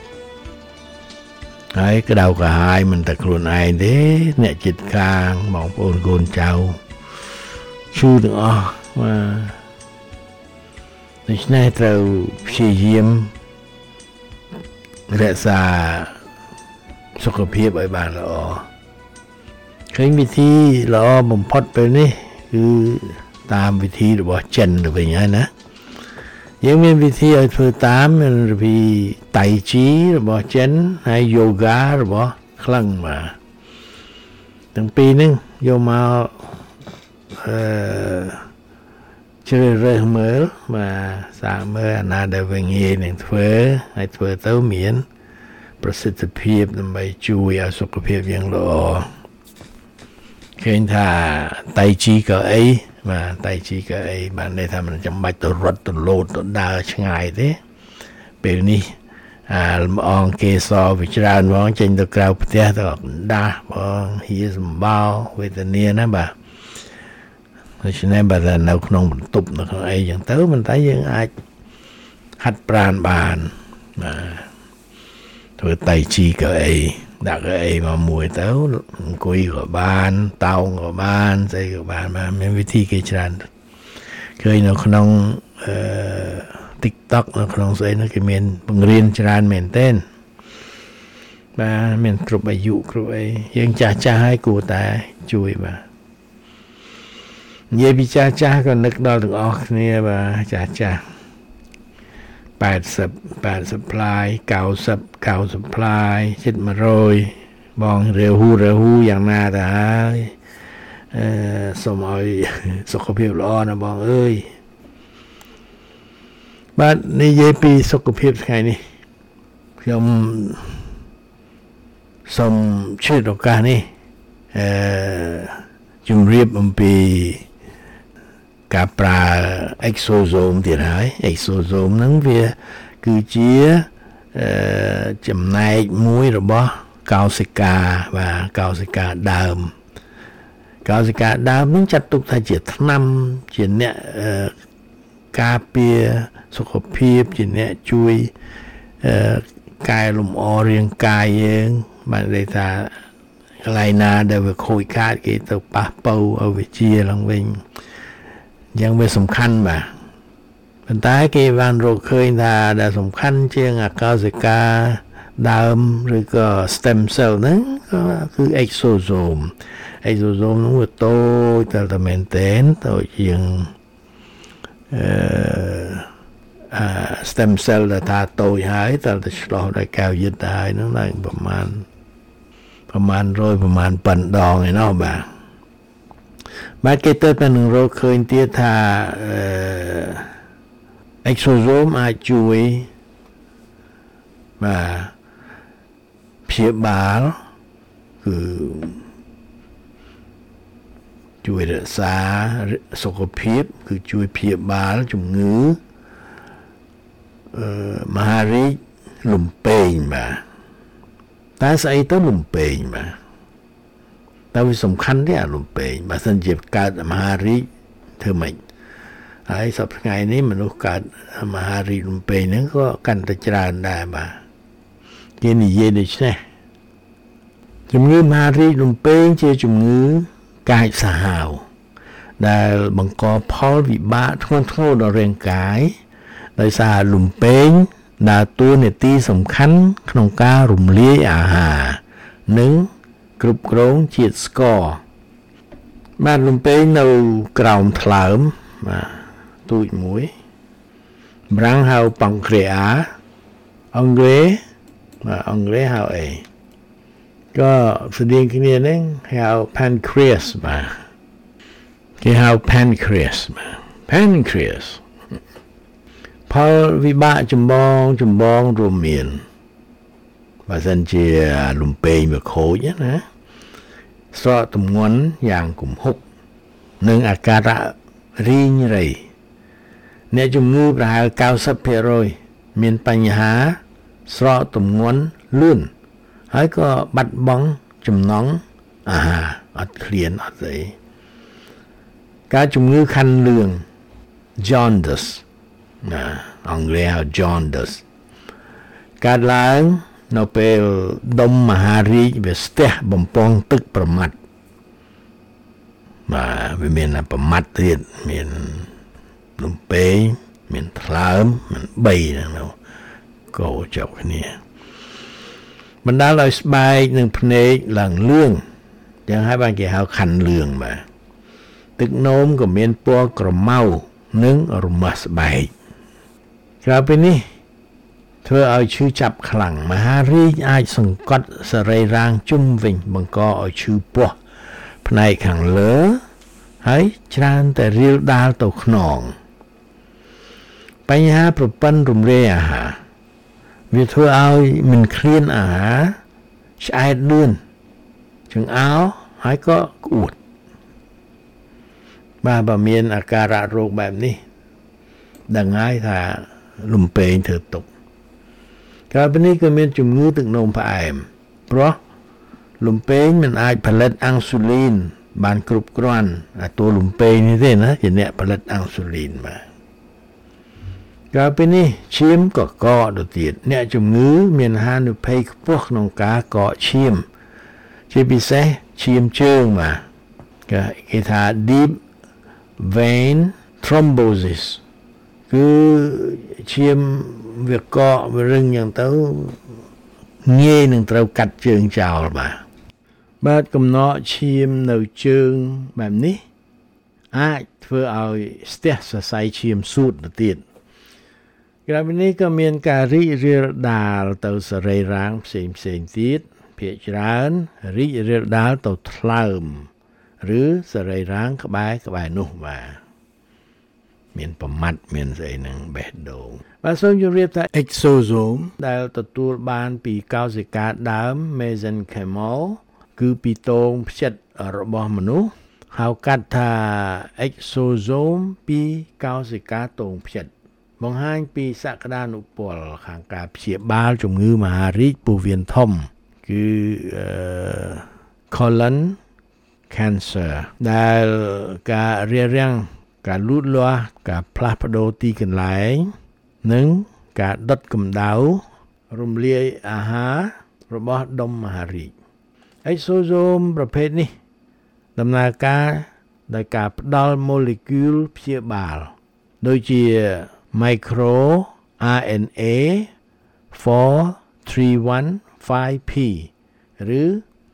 ហើយក្តៅក្រហាយមិនតែខ្លួនឯងទេអ្នកជិតខាងបងប្អូនកូនចៅឈឺទាំងអស់បាទដូច្នេះត្រូវព្យាយាមរក្សាសុខភាពឲ្យបានល្អឃើញវិធីល្អបំផុតពេលនេះគឺតាមវិធីរបស់ចិនទៅវិញហើយណាយើងមានវិធីឲ្យធ្វើតាមមានវិធីតៃជីរបស់ចិនហើយយូហ្គារបស់ក្លឹងបាទទាំងពីរហ្នឹងយកមកអឺជ្រើសរើសមើលបាទសាកមើលអាណាដែលវិញងាយនឹងធ្វើហើយធ្វើទៅមានប្រសិទ្ធភាពដើម្បីជួយឲ្យសុខភាពយើងល្អឃើញថាតៃជីក៏អីបាទតៃជីក៏អីបាទន័យថាមិនចាំបាច់ទៅរត់ទៅលោតទៅដើរឆ្ងាយទេពេលនេះអាលំអងគេសវិច្រើនផងចេញទៅក្រៅផ្ទះទៅដាស់បងហៀសម្បោវេទនាណាបាទដូច្នេះបើថានៅក្នុងបន្ទប់នៅក្នុងអីចឹងទៅមិនតែយើងអាចហាត់ប្រាណបានបាទធ្វើតៃជីក៏អីដាក់ក៏អីមកមួយទៅអង្គុយក៏បានតោងក៏បានស្អីក៏បានបាទមានវិធីគេច្រើនឃើញនៅក្នុងអឺ TikTok នៅក្នុងស្អីនោះគេមានបង្រៀនច្រើនមែនទែនបាទមានគ្រប់អាយុគ្រប់អីយើងចាស់ចាស់ហើយគួរតែជួយបាទនិយាយពីចាស់ចាស់ក៏នឹកដល់ទាំងអស់គ្នាបាទចាស់ចាស់แปดสิบ แปดสิบផ្លាយ เก้าสิบ เก้าสิบផ្លាយជិតmột trămបងរាវហ៊ូរាវហ៊ូយ៉ាងណាទៅហើយអឺសូមឲ្យសុខភាពល្អណាបងអើយបាទនិយាយពីសុខភាពថ្ងៃនេះខ្ញុំសូមជឿឱកាសនេះអឺជំរាបអំពីការប្រើ exosome ទៀតហើយ exosome ហ្នឹងវាគឺជាអឺចំណែកមួយរបស់កោសិកាបាទកោសិកាដើមកោសិកាដើមហ្នឹងចាត់ទុកថាជាថ្នាំជាអ្នកអឺការពារសុខភាពជាអ្នកជួយអឺកែលម្អរាងកាយយើងបានន័យថាកន្លែងណាដែលវាខូចខាតគេទៅប៉ះប៉ូវឲ្យវាជាឡើងវិញយ៉ាងវាសំខាន់បាទប៉ុន្តែគេបានរកឃើញថាដែលសំខាន់ជាងអាកោសិកាដើមឬក៏ stem cell ហ្នឹងក៏គឺ exosome exosome ហ្នឹងវាតូចតែមែនទែនតូចជាងអឺអា stem cell ដែលថាតូចហើយតែទៅឆ្លោះដោយកែវយឹតហើយហ្នឹងឡើងប្រមាណប្រមាណរយប្រមាណប៉ុណ្ណដងឯណោះបាទបាទគេទៅតែនឹងរកឃើញទៀតថាអឺ exosome អាចជួយបាទព្យាបាលគឺជួយរក្សាសុខភាពគឺជួយព្យាបាលជំងឺអឺមហារីកលំពេងបាទតែស្អីទៅលំពេងបាទតែវាសំខាន់ទេអាលំពេងបើសិនជាកើតមហារីកធ្វើម៉េចហើយសប្តាហ៍ថ្ងៃនេះមនុស្សកើតមហារីកលំពេងហ្នឹងក៏កាន់តែច្រើនដែរបាទគេនិយាយដូច្នេះជំងឺមហារីកលំពេងជាជំងឺកាចសាហាវដែលបង្កផលវិបាកធ្ងន់ធ្ងរដល់រាងកាយដោយសារលំពេងដើរតួនាទីសំខាន់ក្នុងការរំលាយអាហារនិងគ្រប់គ្រងជាតិស្ករបាទលំពេងនៅក្រោមថ្លើមបាទទូចមួយម្រាំងហៅប៉ង់គ្រីអាអង់គ្លេបាទអង់គ្លេហៅអីក៏ស្តៀងគ្នាហ្នឹងហៅ pancreas បាទគេហៅ pancreas បាទ pancreas ផលវិបាកចម្បងចម្បងរួមមានបើសិនជាលំពេងវាខូចណាស្រកទម្ងន់យ៉ាងគំហុកនិងអាការៈរីងរៃអ្នកជំងឺប្រហែល 九十%មានបញ្ហាស្រកទម្ងន់លឿនហើយក៏បាត់បង់ចំណង់អាហារអត់ឃ្លានអត់ស្អីការជំងឺខាន់លឿង jaundice ណាអង់គ្លេសហៅ jaundice កើតឡើងនៅពេលដុំមហារីកវាស្ទះបំពង់ទឹកប្រមាត់បាទវាមានប្រមាត់ទៀតមានលំពេងមានថ្លើមមានបីហ្នឹងទៅកោចុកគ្នាបណ្ដាលឲ្យស្បែកនិងភ្នែកឡើងលឿងយ៉ាងហើយបានគេហៅខាន់លឿងបាទទឹកនោមក៏មានពណ៌ក្រមៅនិងរមាស់ស្បែកក្រៅពីនេះធ្វើឲ្យឈឺចាប់ខ្លាំងមហារីកអាចសង្កត់សរីរាង្គជុំវិញបង្កឲ្យឈឺពោះផ្នែកខាងលើហើយច្រើនតែរាលដាលទៅខ្នងបញ្ហាប្រព័ន្ធរំលាយអាហារវាធ្វើឲ្យមិនឃ្លានអាហារឆ្អែតលឿនចង្អោរហើយក៏ក្អួតបាទបើមានអាការៈរោគបែបនេះដឹងហើយថាលំពេងធ្វើទុកក្រៅពីនេះក៏មានជំងឺទឹកនោមផ្អែមព្រោះលំពេងមិនអាចផលិតអាំងស៊ូលីនបានគ្រប់គ្រាន់អាតួលំពេងនេះទេណាជាអ្នកផលិតអាំងស៊ូលីនបាទក្រៅពីនេះឈាមក៏កកទៅទៀតអ្នកជំងឺមានហានិភ័យខ្ពស់ក្នុងការកកឈាមជាពិសេសឈាមជើងបាទគេថា deep vein thrombosis គឺឈាមវាកកវារឹងយ៉ាងទៅងាយនឹងត្រូវកាត់ជើងចោលបាទបាទកំណកឈាមនៅជើងបែបនេះអាចធ្វើឲ្យស្ទះសរសៃឈាមសួតទៅទៀតក្រៅពីនេះក៏មានការរីករាលដាលទៅសរីរាង្គផ្សេងផ្សេងទៀតភាគច្រើនរីករាលដាលទៅថ្លើមឬសរីរាង្គក្បែរក្បែរនោះបាទមានប្រមាត់មានស្អីហ្នឹងបេះដូងបាទសូមជម្រាបថា exosome ដែលទទួលបានពីកោសិកាដើម mesenchymal គឺពីទងផ្ចិតរបស់មនុស្សហៅកាត់ថា exosome ពីកោសិកាទងផ្ចិតបង្ហាញពីសក្តានុពលខាងការព្យាបាលជំងឺមហារីកពោះវៀនធំគឺ colon cancer ដែលការរារាំងការលូតលាស់ការផ្លាស់ប្ដូរទីកន្លែងនិងការដុតកម្ដៅរំលាយអាហាររបស់ដុំមហារីក exosome ប្រភេទនេះដំណើរការដោយការផ្ដល់ molecule ព្យាបាលដូចជា micro អារ เอ็น เอ four three one five P ឬ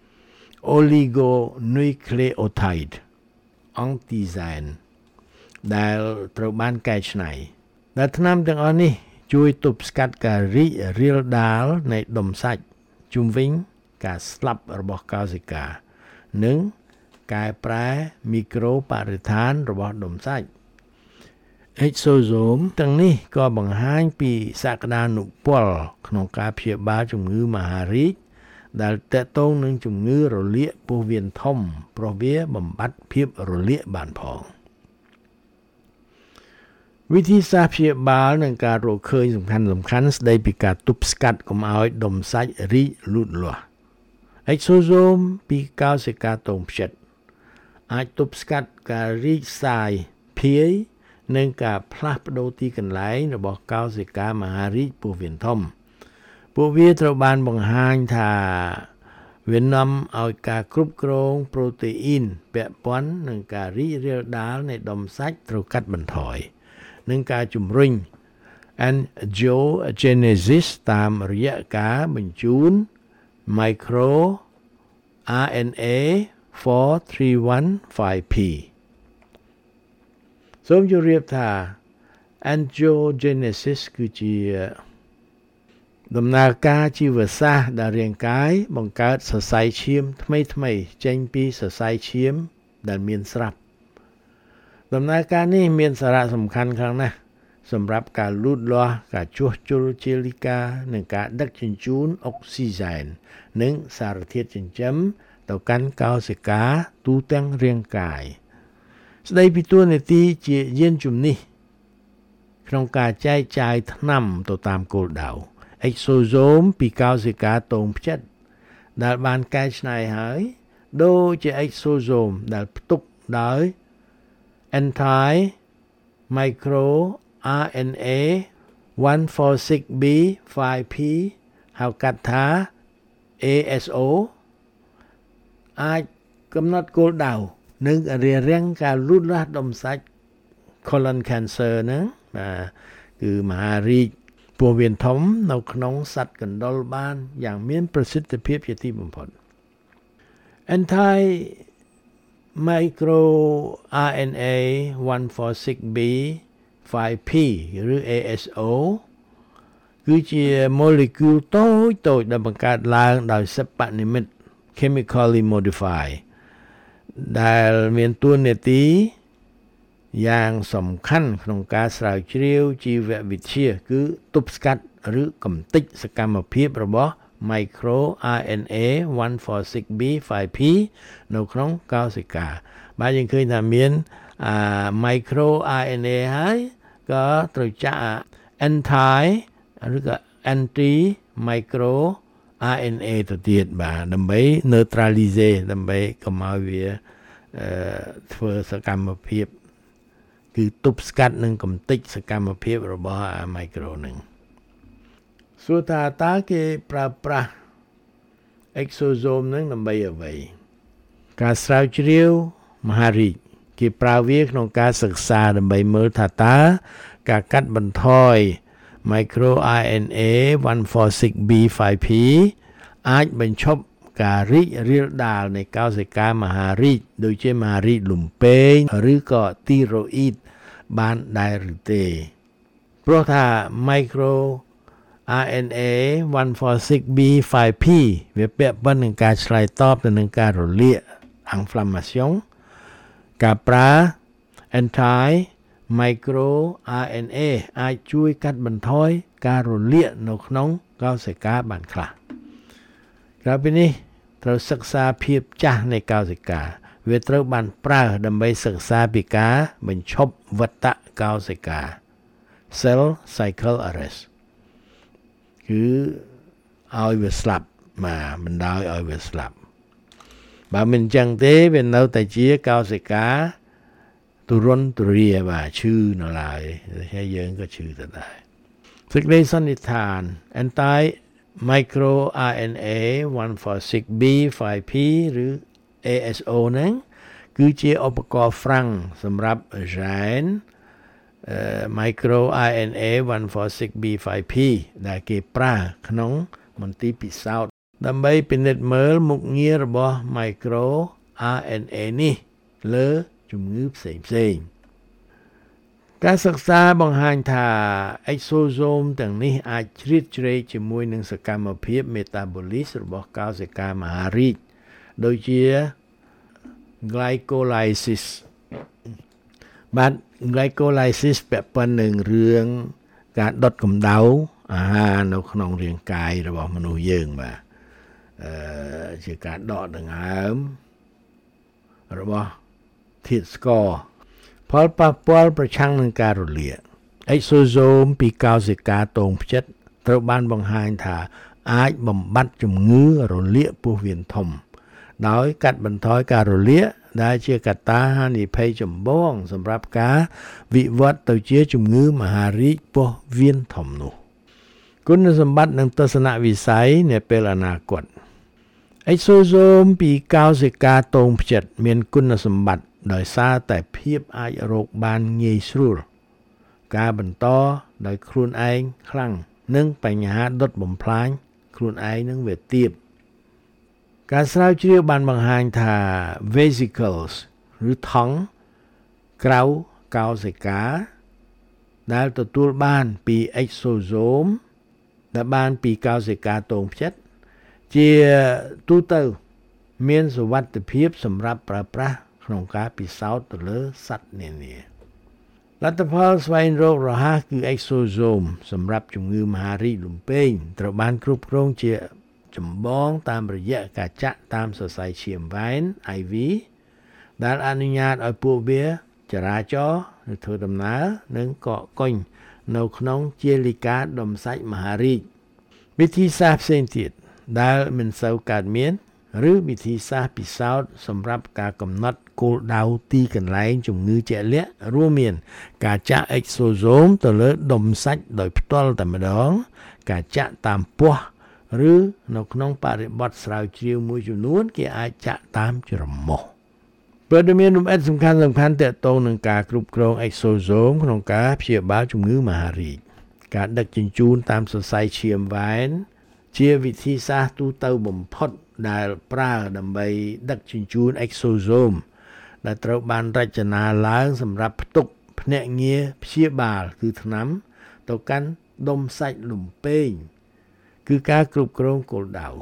oligonucleotide antigen ដែលត្រូវបានកែច្នៃដែលថ្នាំទាំងអស់នេះជួយទប់ស្កាត់ការរីករាលដាលនៃដុំសាច់ជុំវិញការស្លាប់របស់កោសិកានិងកែប្រែមីក្រូបរិស្ថានរបស់ដុំសាច់ exosome ទាំងនេះក៏បង្ហាញពីសក្តានុពលក្នុងការព្យាបាលជំងឺមហារីកដែលទាក់ទងនឹងជំងឺរលាកពោះវៀនធំព្រោះវាបំបត្តិភាពរលាកបានផងវិធីសាស្ត្រព្យាបាលនិងការរកឃើញសំខាន់សំខាន់ស្ដីពីការទប់ស្កាត់កុំឲ្យដុំសាច់រីកលូតលាស់ exosome ពីកោសិកាទងផ្ចិតអាចទប់ស្កាត់ការរីកសាយភាយនិងការផ្លាស់ប្ដូរទីកន្លែងរបស់កោសិកាមហារីកពោះវៀនធំពួកវាត្រូវបានបង្ហាញថាវានាំឲ្យការគ្រប់គ្រងប្រូតេអ៊ីនពាក់ព័ន្ធនឹងការរីករាលដាលនៃដុំសាច់ត្រូវកាត់បន្ថយនិងការជំរុញ angiogenesis តាមរយៈការបញ្ជូន micro អារ អេន เอ four three one five p សូមជម្រាបថា angiogenesis គឺជាដំណើរការជីវសាស្ត្រដែលរាងកាយបង្កើតសរសៃឈាមថ្មីៗចេញពីសរសៃឈាមដែលមានស្រាប់ដំណើរការនេះមានសារៈសំខាន់ខ្លាំងណាស់សម្រាប់ការលូតលាស់ការជួសជុលជាលិកានិងការដឹកជញ្ជូនអុកស៊ីហ្សែននិងសារធាតុចិញ្ចឹមទៅកាន់កោសិកាទូទាំងរាងកាយស្ដីពីតួនាទីជាយានជំនិះក្នុងការចែកចាយថ្នាំទៅតាមគោលដៅ exosome ពីកោសិកាទងផ្ចិតដែលបានកែច្នៃហើយដូចជា exosome ដែលផ្ទុកដោយ anti micro អារ អេន เอ one forty-six b five p ហៅកាត់ថា เอ เอส โอ អាចកំណត់គោលដៅនិងរារាំងការលូតលាស់ដុំសាច់ colon cancer ហ្នឹងបាទគឺមហារីកពោះវៀនធំនៅក្នុងសត្វកណ្ដុរបានយ៉ាងមានប្រសិទ្ធភាពជាទីបំផុត anti micro អារ អេន เอ one forty-six b five p ឬ เอ เอส โอ គឺជា molecule តូចតូចដែលបង្កើតឡើងដោយសិប្បនិម្មិត chemically modified ដែលមានតួនាទីយ៉ាងសំខាន់ក្នុងការស្រាវជ្រាវជីវវិទ្យាគឺទប់ស្កាត់ឬកំទេចសកម្មភាពរបស់ micro អារ អេន เอ one forty-six b five p នៅក្នុងកោសិកាបាទយើងឃើញថាមានអា micro អារ អេន เอ ហើយក៏ត្រូវចាក់ anti ឬក៏ anti micro អារ អេន เอ ទៅទៀតបាទដើម្បី neutralize ដើម្បីកុំឲ្យវាអឺធ្វើសកម្មភាពគឺទប់ស្កាត់និងកំទេចសកម្មភាពរបស់អា micro នឹងសួរថាតើគេប្រើប្រាស់ exosome នឹងដើម្បីអ្វីការស្រាវជ្រាវមហារីកគេប្រើវាក្នុងការសិក្សាដើម្បីមើលថាតើការកាត់បន្ថយ micro អារ អេន เอ one forty-six b five p អាចបញ្ឈប់ការរីករាលដាលនៃកោសិកាមហារីកដូចជាមហារីកលំពែងឬក៏ទីរ៉ូអ៊ីតបានដែរឬទេព្រោះថា micro អារ អេន เอ one forty-six b five p វាពាក់ព័ន្ធនឹងការឆ្លើយតបទៅនឹងការរលាក inflammation ការប្រើ anti micro អារ អេន เอ អាចជួយកាត់បន្ថយការរលាកនៅក្នុងកោសិកាបានខ្លះក្រៅពីនេះត្រូវសិក្សាភាពចាស់នៃកោសិកាវាត្រូវបានប្រើដើម្បីសិក្សាពីការបញ្ឈប់វត្តកោសិកា cell cycle arrest គឺឲ្យវាស្លាប់មកបណ្ដោយឲ្យវាស្លាប់បើមិនអញ្ចឹងទេវានៅតែជាកោសិកាទុរនទុរាបាទឈឺនៅឡើយហើយយើងក៏ឈឺទៅដែរសេចក្តីសន្និដ្ឋាន anti micro អារ អេន เอ one forty-six b five p ឬ เอ เอส โอ ហ្នឹងគឺជាឧបករណ៍ហ្វ្រាំងសម្រាប់ gene micro អារ អេន เอ one forty-six b five p ដែលគេប្រើក្នុងមន្ទីរពិសោធន៍ដើម្បីពិនិត្យមើលមុខងាររបស់ micro អារ អេន เอ នេះលើជំងឺផ្សេងផ្សេងការសិក្សាបង្ហាញថា exosome ទាំងនេះអាចជ្រៀតជ្រែកជាមួយនឹងសកម្មភាព metabolism របស់កោសិកាមហារីកដូចជា glycolysis បាទ glycolysis ពាក់ព័ន្ធនឹងរឿងការដុតកម្ដៅអាហារនៅក្នុងរាងកាយរបស់មនុស្សយើងបាទអឺជាការដកដង្ហើមរបស់ធាតុស្ករផលប៉ះពាល់ប្រឆាំងនឹងការរលាក exosome ពីកោសិកាទងផ្ចិតត្រូវបានបង្ហាញថាអាចបំបត្តិជំងឺរលាកពោះវៀនធំដោយកាត់បន្ថយការរលាកដែលជាកត្តាហានិភ័យចម្បងសម្រាប់ការវិវត្តទៅជាជំងឺមហារីកពោះវៀនធំនោះគុណសម្បត្តិនិងទស្សនវិស័យនាពេលអនាគត exosome ពីកោសិកាទងផ្ចិតមានគុណសម្បត្តិដោយសារតែភាពអាចរកបានងាយស្រួលការបន្តដោយខ្លួនឯងខ្លាំងនិងបញ្ហាដុតបំផ្លាញខ្លួនឯងនឹងវាទៀតការស្រាវជ្រាវបានបង្ហាញថា vesicles ឬថង់ក្រៅកោសិកាដែលទទួលបានពី exosome ដែលបានពីកោសិកាទងផ្ចិតជាទូទៅមានសុវត្ថិភាពសម្រាប់ប្រើប្រាស់ក្នុងការពិសោធន៍ទៅលើសត្វនានាលទ្ធផលស្វែងរករហ័សគឺ exosome សម្រាប់ជំងឺមហារីកលំពែងត្រូវបានគ្រប់គ្រងជាចម្បងតាមរយៈការចាក់តាមសរសៃឈាមវ៉ែន ไอ វី ដែលអនុញ្ញាតឲ្យពួកវាចរាចរឬធ្វើដំណើរនិងកកកុញនៅក្នុងជាលិកាដុំសាច់មហារីកវិធីសាស្ត្រផ្សេងទៀតដែលមិនសូវកើតមានឬវិធីសាស្ត្រពិសោធន៍សម្រាប់ការកំណត់គោលដៅទីកន្លែងជំងឺជាក់លាក់រួមមានការចាក់ exosome ទៅលើដុំសាច់ដោយផ្ទាល់តែម្ដងការចាក់តាមពោះឬនៅក្នុងបរិបទស្រាវជ្រាវមួយចំនួនគេអាចចាក់តាមច្រមុះព័ត៌មានលម្អិតសំខាន់ៗទាក់ទងនឹងការគ្រប់គ្រង exosome ក្នុងការព្យាបាលជំងឺមហារីកការដឹកជញ្ជូនតាមសរសៃឈាមវ៉ែនជាវិធីសាស្ត្រទូទៅបំផុតដែលប្រើដើម្បីដឹកជញ្ជូន exosome ដែលត្រូវបានរចនាឡើងសម្រាប់ផ្ទុកភ្នាក់ងារព្យាបាលគឺថ្នាំទៅកាន់ដុំសាច់លំពែងគឺការគ្រប់គ្រងគោលដៅ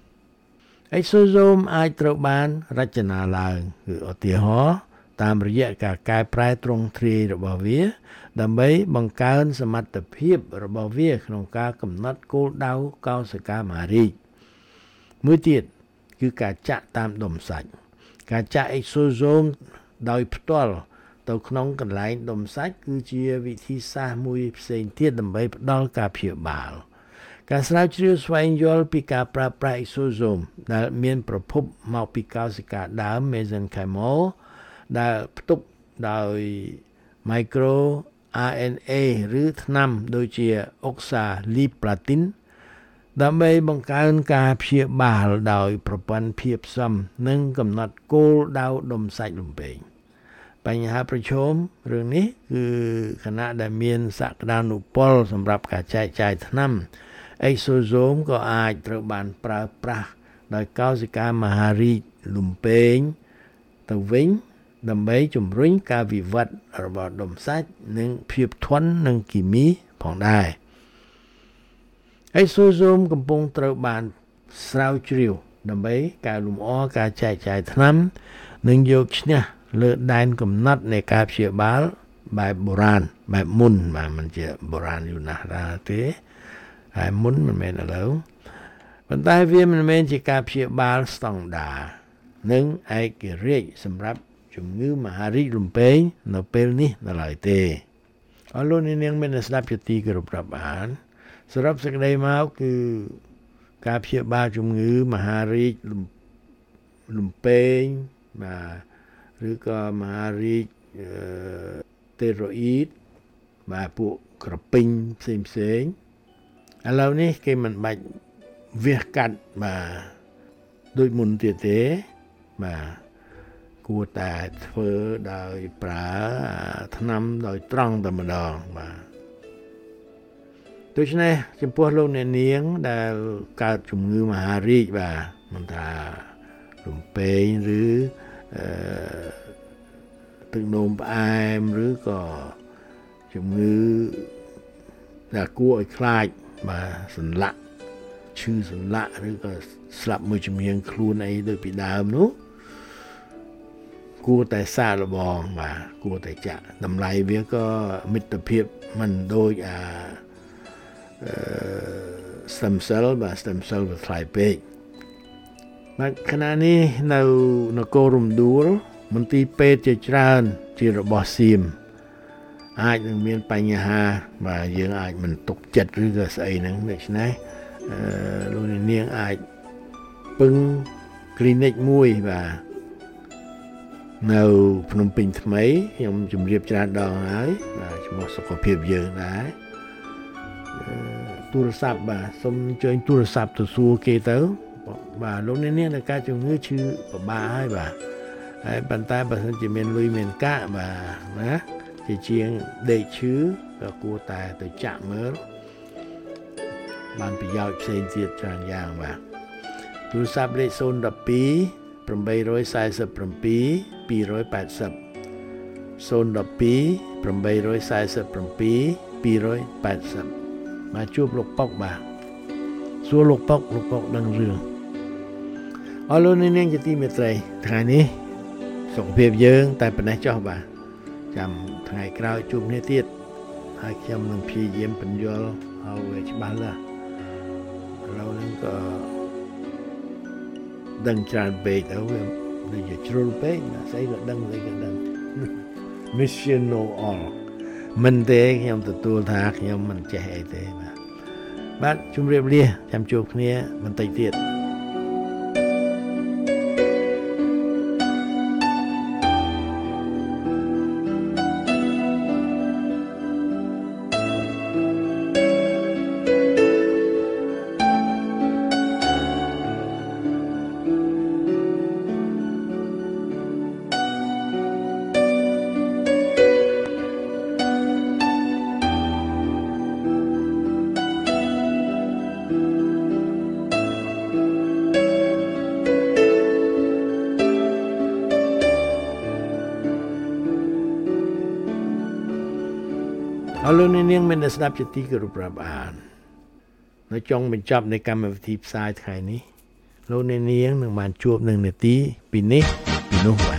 exosome អាចត្រូវបានរចនាឡើងគឺឧទាហរណ៍តាមរយៈការកែប្រែទ្រង់ទ្រាយរបស់វាដើម្បីបង្កើនសមត្ថភាពរបស់វាក្នុងការកំណត់គោលដៅកោសិកាមហារីកមួយទៀតគឺការចាក់តាមដុំសាច់ការចាក់ exosome ដោយផ្ទាល់ទៅក្នុងកន្លែងដុំសាច់គឺជាវិធីសាស្ត្រមួយផ្សេងទៀតដើម្បីផ្ដល់ការព្យាបាលការស្រាវជ្រាវស្វែងយល់ពីការប្រើប្រាស់ exosome ដែលមានប្រភពមកពីកោសិកាដើម mesenchymal ដែលផ្ទុកដោយ micro អារ អេន เอ ឬថ្នាំដូចជា oxaliplatin ដើម្បីបង្កើនការព្យាបាលដោយប្រព័ន្ធភាពស៊ាំនិងកំណត់គោលដៅដុំសាច់លំពែងបញ្ហាប្រឈមរឿងនេះគឺខណៈដែលមានសក្តានុពលសម្រាប់ការចែកចាយថ្នាំ exosome ក៏អាចត្រូវបានប្រើប្រាស់ដោយកោសិកាមហារីកលំពែងទៅវិញដើម្បីជំរុញការវិវត្តរបស់ដុំសាច់និងភាពធន់នឹងគីមីផងដែរ exosome កំពុងត្រូវបានស្រាវជ្រាវដើម្បីកែលម្អការចែកចាយថ្នាំនិងយកឈ្នះលើដែនកំណត់នៃការព្យាបាលបែបបុរាណបែបមុនបាទមិនជាបុរាណយូរណាស់ទេហើយមុនមិនមែនឥឡូវប៉ុន្តែវាមិនមែនជាការព្យាបាលស្តង់ដារនិងឯករាជ្យសម្រាប់ជំងឺមហារីកលំពែងនៅពេលនេះនៅឡើយទេអរលោកអ្នកនាងមានស្ដាប់ជាទីគោរពរាប់អានសរុបសេចក្តីមកគឺការព្យាបាលជំងឺមហារីកលំពែងបាទឬក៏មហារីកតេរ៉ូអ៊ីតបាទពួកក្រពេញផ្សេងផ្សេងឥឡូវនេះគេមិនបាច់វះកាត់បាទដូចមុនទៀតទេបាទគួរតែធ្វើដោយប្រើថ្នាំដោយត្រង់តែម្ដងបាទដូច្នេះចំពោះលោកអ្នកនាងដែលកើតជំងឺមហារីកបាទមិនថាលំពែងឬអឺទឹកនោមផ្អែមឬក៏ជំងឺដែលគួរឲ្យខ្លាចបាទសន្លាក់ឈឺសន្លាក់ឬក៏ស្លាប់មួយជំនាញខ្លួនអីដូចពីដើមនោះគួរតែសាកល្បងបាទគួរតែចាក់តម្លៃវាក៏មិត្តភាពមិនដូចអា stem cell បាទ stem cell វាថ្លៃពេកបាទខណៈនេះនៅនគររំដួលមន្ទីរពេទ្យជាច្រើនជារបស់សៀមអាចនឹងមានបញ្ហាបាទយើងអាចមិនទុកចិត្តឬក៏ស្អីហ្នឹងដូច្នេះអឺលោកនាងអាចពឹង clinic មួយបាទនៅភ្នំពេញថ្មីខ្ញុំជម្រាបច្រើនដងហើយបាទឈ្មោះសុខភាពយើងដែរទូរស័ព្ទបាទសូមអញ្ជើញទូរស័ព្ទទៅសួរគេទៅបាទលោកនាងនឹងការជំងឺឈឺពិបាកហើយបាទហើយប៉ុន្តែបើសិនជាមានលុយមានកាក់បាទណាជាជាងដេកឈឺក៏គួរតែទៅចាក់មើលបានប្រយោជន៍ផ្សេងទៀតច្រើនយ៉ាងបាទទូរស័ព្ទលេខศูนย์ หนึ่ง สอง แปด สี่ สี่ 7 2 8 0 ศูนย์ หนึ่ง สอง แปด สี่ สี่ แปด 0มาជួបលោកប៉ុកបាទសួរលោកប៉ុកលោកប៉ុកដឹងរឿងអរលោកនាងជាទីមេត្រីថ្ងៃនេះសុខភាពយើងតែប៉ុណ្ណេះចុះបាទចាំថ្ងៃក្រោយជួបគ្នាទៀតហើយខ្ញុំនឹងព្យាយាមបញ្យល់ឲ្យច្បាស់លាស់ឥឡូវនេះក៏ដឹងច្រើនពេកទៅវាដូចជាជ្រុលពេកស្អីក៏ដឹងស្អីក៏ដឹង Mission know all មិនទេខ្ញុំទទួលថាខ្ញុំមិនចេះអីទេបាទបាទជម្រាបលាចាំជួបគ្នាបន្តិចទៀត អរលោកនាងមានស្ដាប់ជាទីគោរពរាប់អាននៅចុងបញ្ចប់នៃកម្មវិធីផ្សាយថ្ងៃនេះលោកនាងនឹងបានជួបនឹងនាទីពីនេះពីនោះបាទ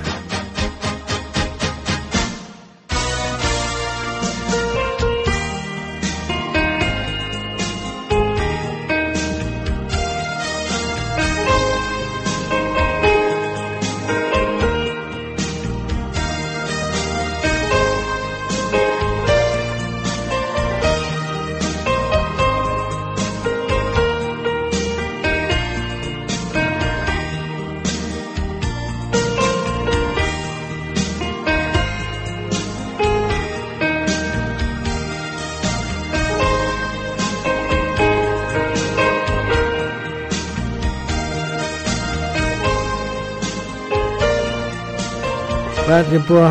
បាទចំពោះ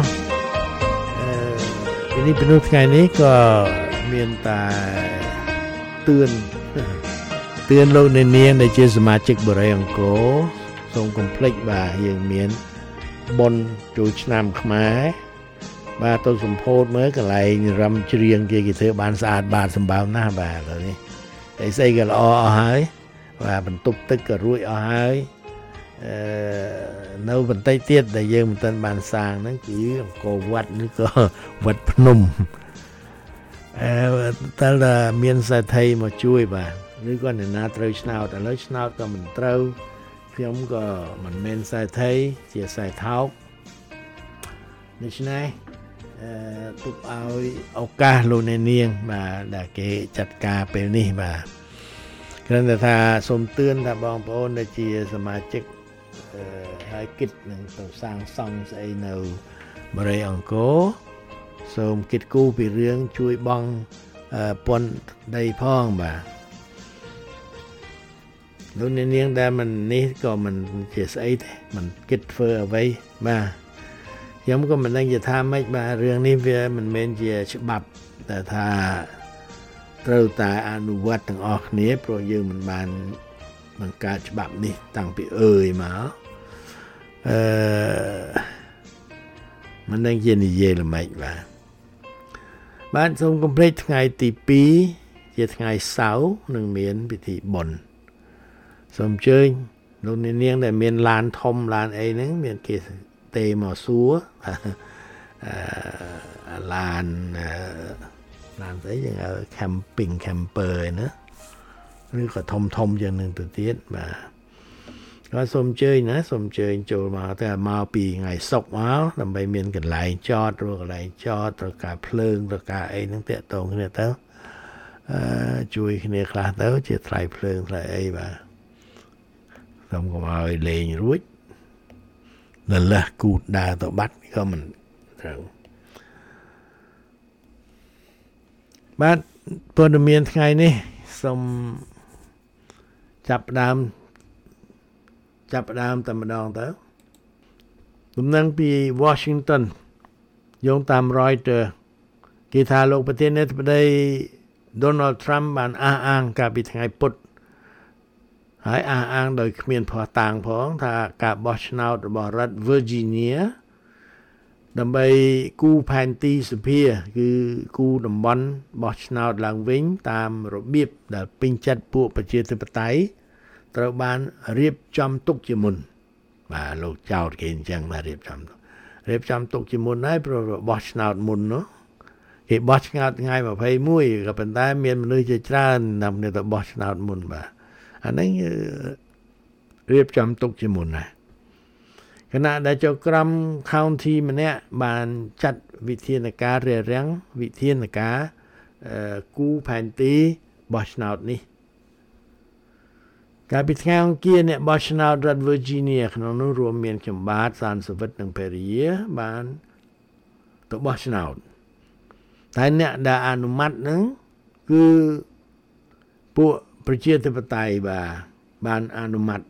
អឺនេះពីនោះថ្ងៃនេះក៏មានតែទឿនទឿនលោកអ្នកនាងដែលជាសមាជិកបរិយអង្គរសូមកុំភ្លេចបាទយើងមានបុណ្យចូលឆ្នាំខ្មែរបាទទៅសម្ពោធមើលកន្លែងរំច្រៀងគេគេធ្វើបានស្អាតបាទសម្បើមណាស់បាទឥឡូវនេះតែស្អីក៏ល្អអស់ហើយបាទបន្ទប់ទឹកក៏រួចអស់ហើយអឺនៅបន្តិចទៀតដែលយើងមិនទាន់បានសាងហ្នឹងគឺអង្គរវត្តឬក៏វត្តភ្នំអឺតើមានសេដ្ឋីមកជួយបាទឬក៏អ្នកណាត្រូវឆ្នោតឥឡូវឆ្នោតក៏មិនត្រូវខ្ញុំក៏មិនមែនសេដ្ឋីជាសេដ្ឋោកដូច្នេះអឺទុកឲ្យឱកាសលោកអ្នកនាងបាទដែលគេចាត់ការពេលនេះបាទគ្រាន់តែថាសូមទឿនថាបងប្អូនដែលជាសមាជិកអឺហើយគិតនឹងទៅសាងសង់ស្អីនៅបរិយអង្គរសូមគិតគូរពីរឿងជួយបង់ពន្ធដីផងបាទលោកអ្នកនាងដែលមិននេះក៏មិនជាស្អីទេមិនគិតធ្វើអ្វីបាទខ្ញុំក៏មិនដឹងជាថាម៉េចបាទរឿងនេះវាមិនមែនជាច្បាប់តែថាត្រូវតែអនុវត្តទាំងអស់គ្នាព្រោះយើងមិនបានបង្កើតច្បាប់នេះតាំងពីអើយមកអឺមិនដឹងជានិយាយល្មិចបាទបាទសូមកុំភ្លេចថ្ងៃទីពីរជាថ្ងៃសៅរ៍នឹងមានពិធីបុណ្យសូមអញ្ជើញលោកអ្នកនាងដែលមានឡានធំឡានអីហ្នឹងមានគេទេមកសួរអឺឡានឡានស្អីយើងហៅ camping camper ណាឬក៏ធំធំយ៉ាងនឹងទៅទៀតបាទក៏សូមអញ្ជើញណាសូមអញ្ជើញចូលមកតែមកពីថ្ងៃសុក្រមកដើម្បីមានកន្លែងចតឬកន្លែងចតត្រូវការភ្លើងត្រូវការអីហ្នឹងតាក់ទងគ្នាទៅអឺជួយគ្នាខ្លះទៅជាថ្លៃភ្លើងថ្លៃអីបាទសូមកុំឲ្យលេងរួចលលះគូតដើរទៅបាត់ក៏មិនត្រូវបាទព័ត៌មានថ្ងៃនេះសូមចាប់ដើមចាប់ដើមតែម្ដងទៅដំណឹងពី Washington យោងតាម Reuters គេថាលោកប្រធានាធិបតី Donald Trump បានអះអាងកាលពីថ្ងៃពុធហើយអះអាងដោយគ្មានភស្តុតាងផងថាការបោះឆ្នោតរបស់រដ្ឋ Virginia ដើម្បីគូផែនទីសភាគឺគូតំបន់បោះឆ្នោតឡើងវិញតាមរបៀបដែលពេញចិត្តពួកប្រជាធិបតេយ្យត្រូវបានរៀបចំទុកជាមុនបាទលោកចោតគេអញ្ចឹងថារៀបចំរៀបចំទុកជាមុនហើយព្រោះបោះឆ្នោតមុននោះគេបោះឆ្នោតថ្ងៃยี่สิบเอ็ดក៏ប៉ុន្តែមានមនុស្សជាច្រើននាំគ្នាទៅបោះឆ្នោតមុនបាទអាហ្នឹងរៀបចំទុកជាមុនណាគណៈដែលចៅក្រម county ម្នាក់បានចាត់វិធានការរារាំងវិធានការគូផែនទីបោះឆ្នោតនេះកាលពីថ្ងៃអង្គារអ្នកបោះឆ្នោតរដ្ឋ Virginia ក្នុងនោះរួមមានខ្ញុំបាទសានសវិតនិងភរិយាបានទៅបោះឆ្នោតតែអ្នកដែលអនុម័តហ្នឹងគឺពួកប្រជាធិបតេយ្យបាទបានអនុម័ត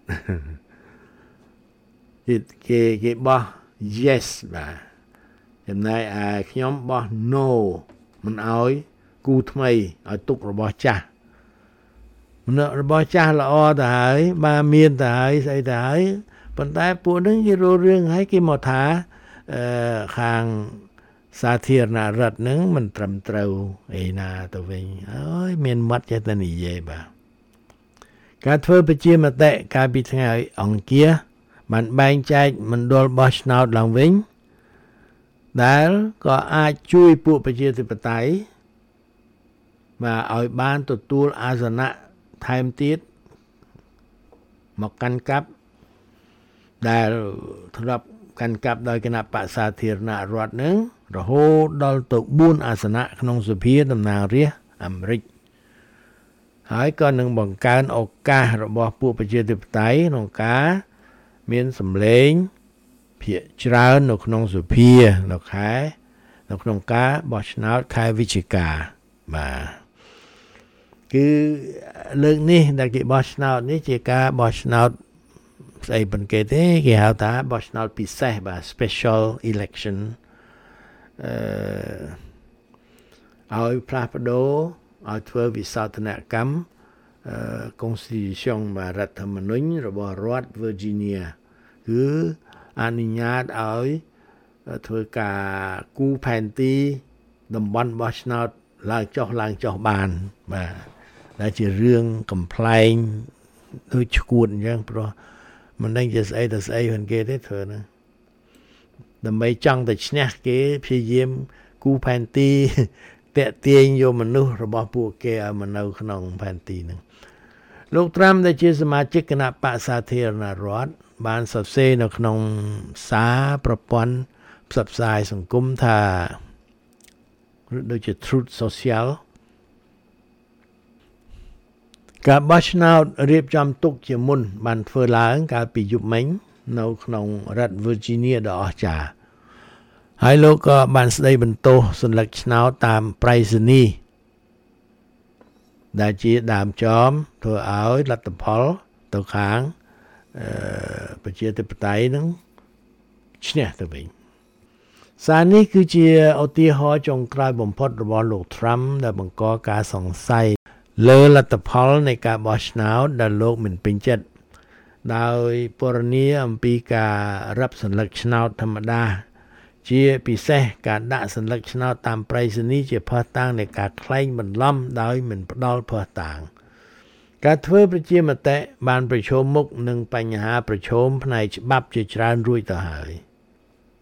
គេគេគេបោះ yes បាទចំណែកឯខ្ញុំបោះ no មិនអោយគូថ្មីឲ្យទុករបស់ចាស់ម្នាក់របស់ចាស់ល្អទៅហើយបាទមានទៅហើយស្អីទៅហើយប៉ុន្តែពួកហ្នឹងគេរករឿងឲ្យគេមកថាអឺខាងសាធារណរដ្ឋហ្នឹងមិនត្រឹមត្រូវអីណាទៅវិញអើយមានមាត់ចេះតែនិយាយបាទការធ្វើប្រជាមតិកាលពីថ្ងៃអង្គារបានបែងចែកមណ្ឌលបោះឆ្នោតឡើងវិញដែលក៏អាចជួយពួកប្រជាធិបតេយ្យមកឲ្យបានទទួលអាសនៈថែមទៀតមកកាន់កាប់ដែលធ្លាប់កាន់កាប់ដោយគណៈបក្សសាធារណរដ្ឋនឹងរហូតដល់ទៅបួនអាសនៈក្នុងសភាតំណាងរាស្ត្រអាមេរិកហើយក៏នឹងបង្កើនឱកាសរបស់ពួកប្រជាធិបតេយ្យក្នុងការមានសម្លេងភាគច្រើននៅក្នុងសភានៅខែនៅក្នុងការបោះឆ្នោតខែវិច្ឆិកាបាទគឺលើកនេះដែលគេបោះឆ្នោតនេះជាការបោះឆ្នោតស្អីប៉ុនគេទេគេហៅថាបោះឆ្នោតពិសេសបាទ special election អឺឲ្យផ្លាស់ប្ដូរឲ្យធ្វើវិសោធនកម្មអឺ Constitution បាទរដ្ឋធម្មនុញ្ញរបស់រដ្ឋ Virginia គឺអនុញ្ញាតឲ្យធ្វើការគូផែនទីតំបន់បោះឆ្នោតឡើងចុះឡើងចុះបានបាទដែលជារឿងកំប្លែងដូចឈួតអញ្ចឹងព្រោះមិនដឹងជាស្អីទៅស្អីហ្នឹងគេទេធ្វើហ្នឹងដើម្បីចង់តែឈ្នះគេព្យាយាមគូផែនទីតាក់ទាញយកមនុស្សរបស់ពួកគេឲ្យមកនៅក្នុងផែនទីហ្នឹងលោកត្រាំដែលជាសមាជិកគណៈបក្សសាធារណរដ្ឋបានសរសេរនៅក្នុងសារប្រព័ន្ធផ្សព្វផ្សាយសង្គមថាដូចជា Truth Social ការបោះឆ្នោតរៀបចំទុកជាមុនបានធ្វើឡើងកាលពីយប់មិញនៅក្នុងរដ្ឋ Virginia ដ៏អស្ចារ្យហើយលោកក៏បានស្ដីបន្ទោសសញ្ញាឆ្នោតតាមប្រៃសណីយ៍ដែលជាដើមចមធ្វើឲ្យលទ្ធផលទៅខាងអឺប្រជាធិបតេយ្យនឹងឈ្នះទៅវិញសារនេះគឺជាឧទាហរណ៍ចុងក្រោយបំផុតរបស់លោក Trump ដែលបង្កការសង្ស័យលើលទ្ធផលនៃការបោះឆ្នោតដែលលោកមិនពេញចិត្តដោយពណ៌នាអំពីការរាប់សញ្ញាឆ្នោតធម្មតាជាពិសេសការដាក់សញ្ញាឆ្នោតតាមប្រៃសណីយ៍ជាភស្តុតាងនៃការក្លែងបន្លំដោយមិនផ្ដល់ភស្តុតាងការធ្វើប្រជាមតិបានប្រឈមមុខនឹងបញ្ហាប្រឈមផ្នែកច្បាប់ជាច្រើនរួចទៅហើយ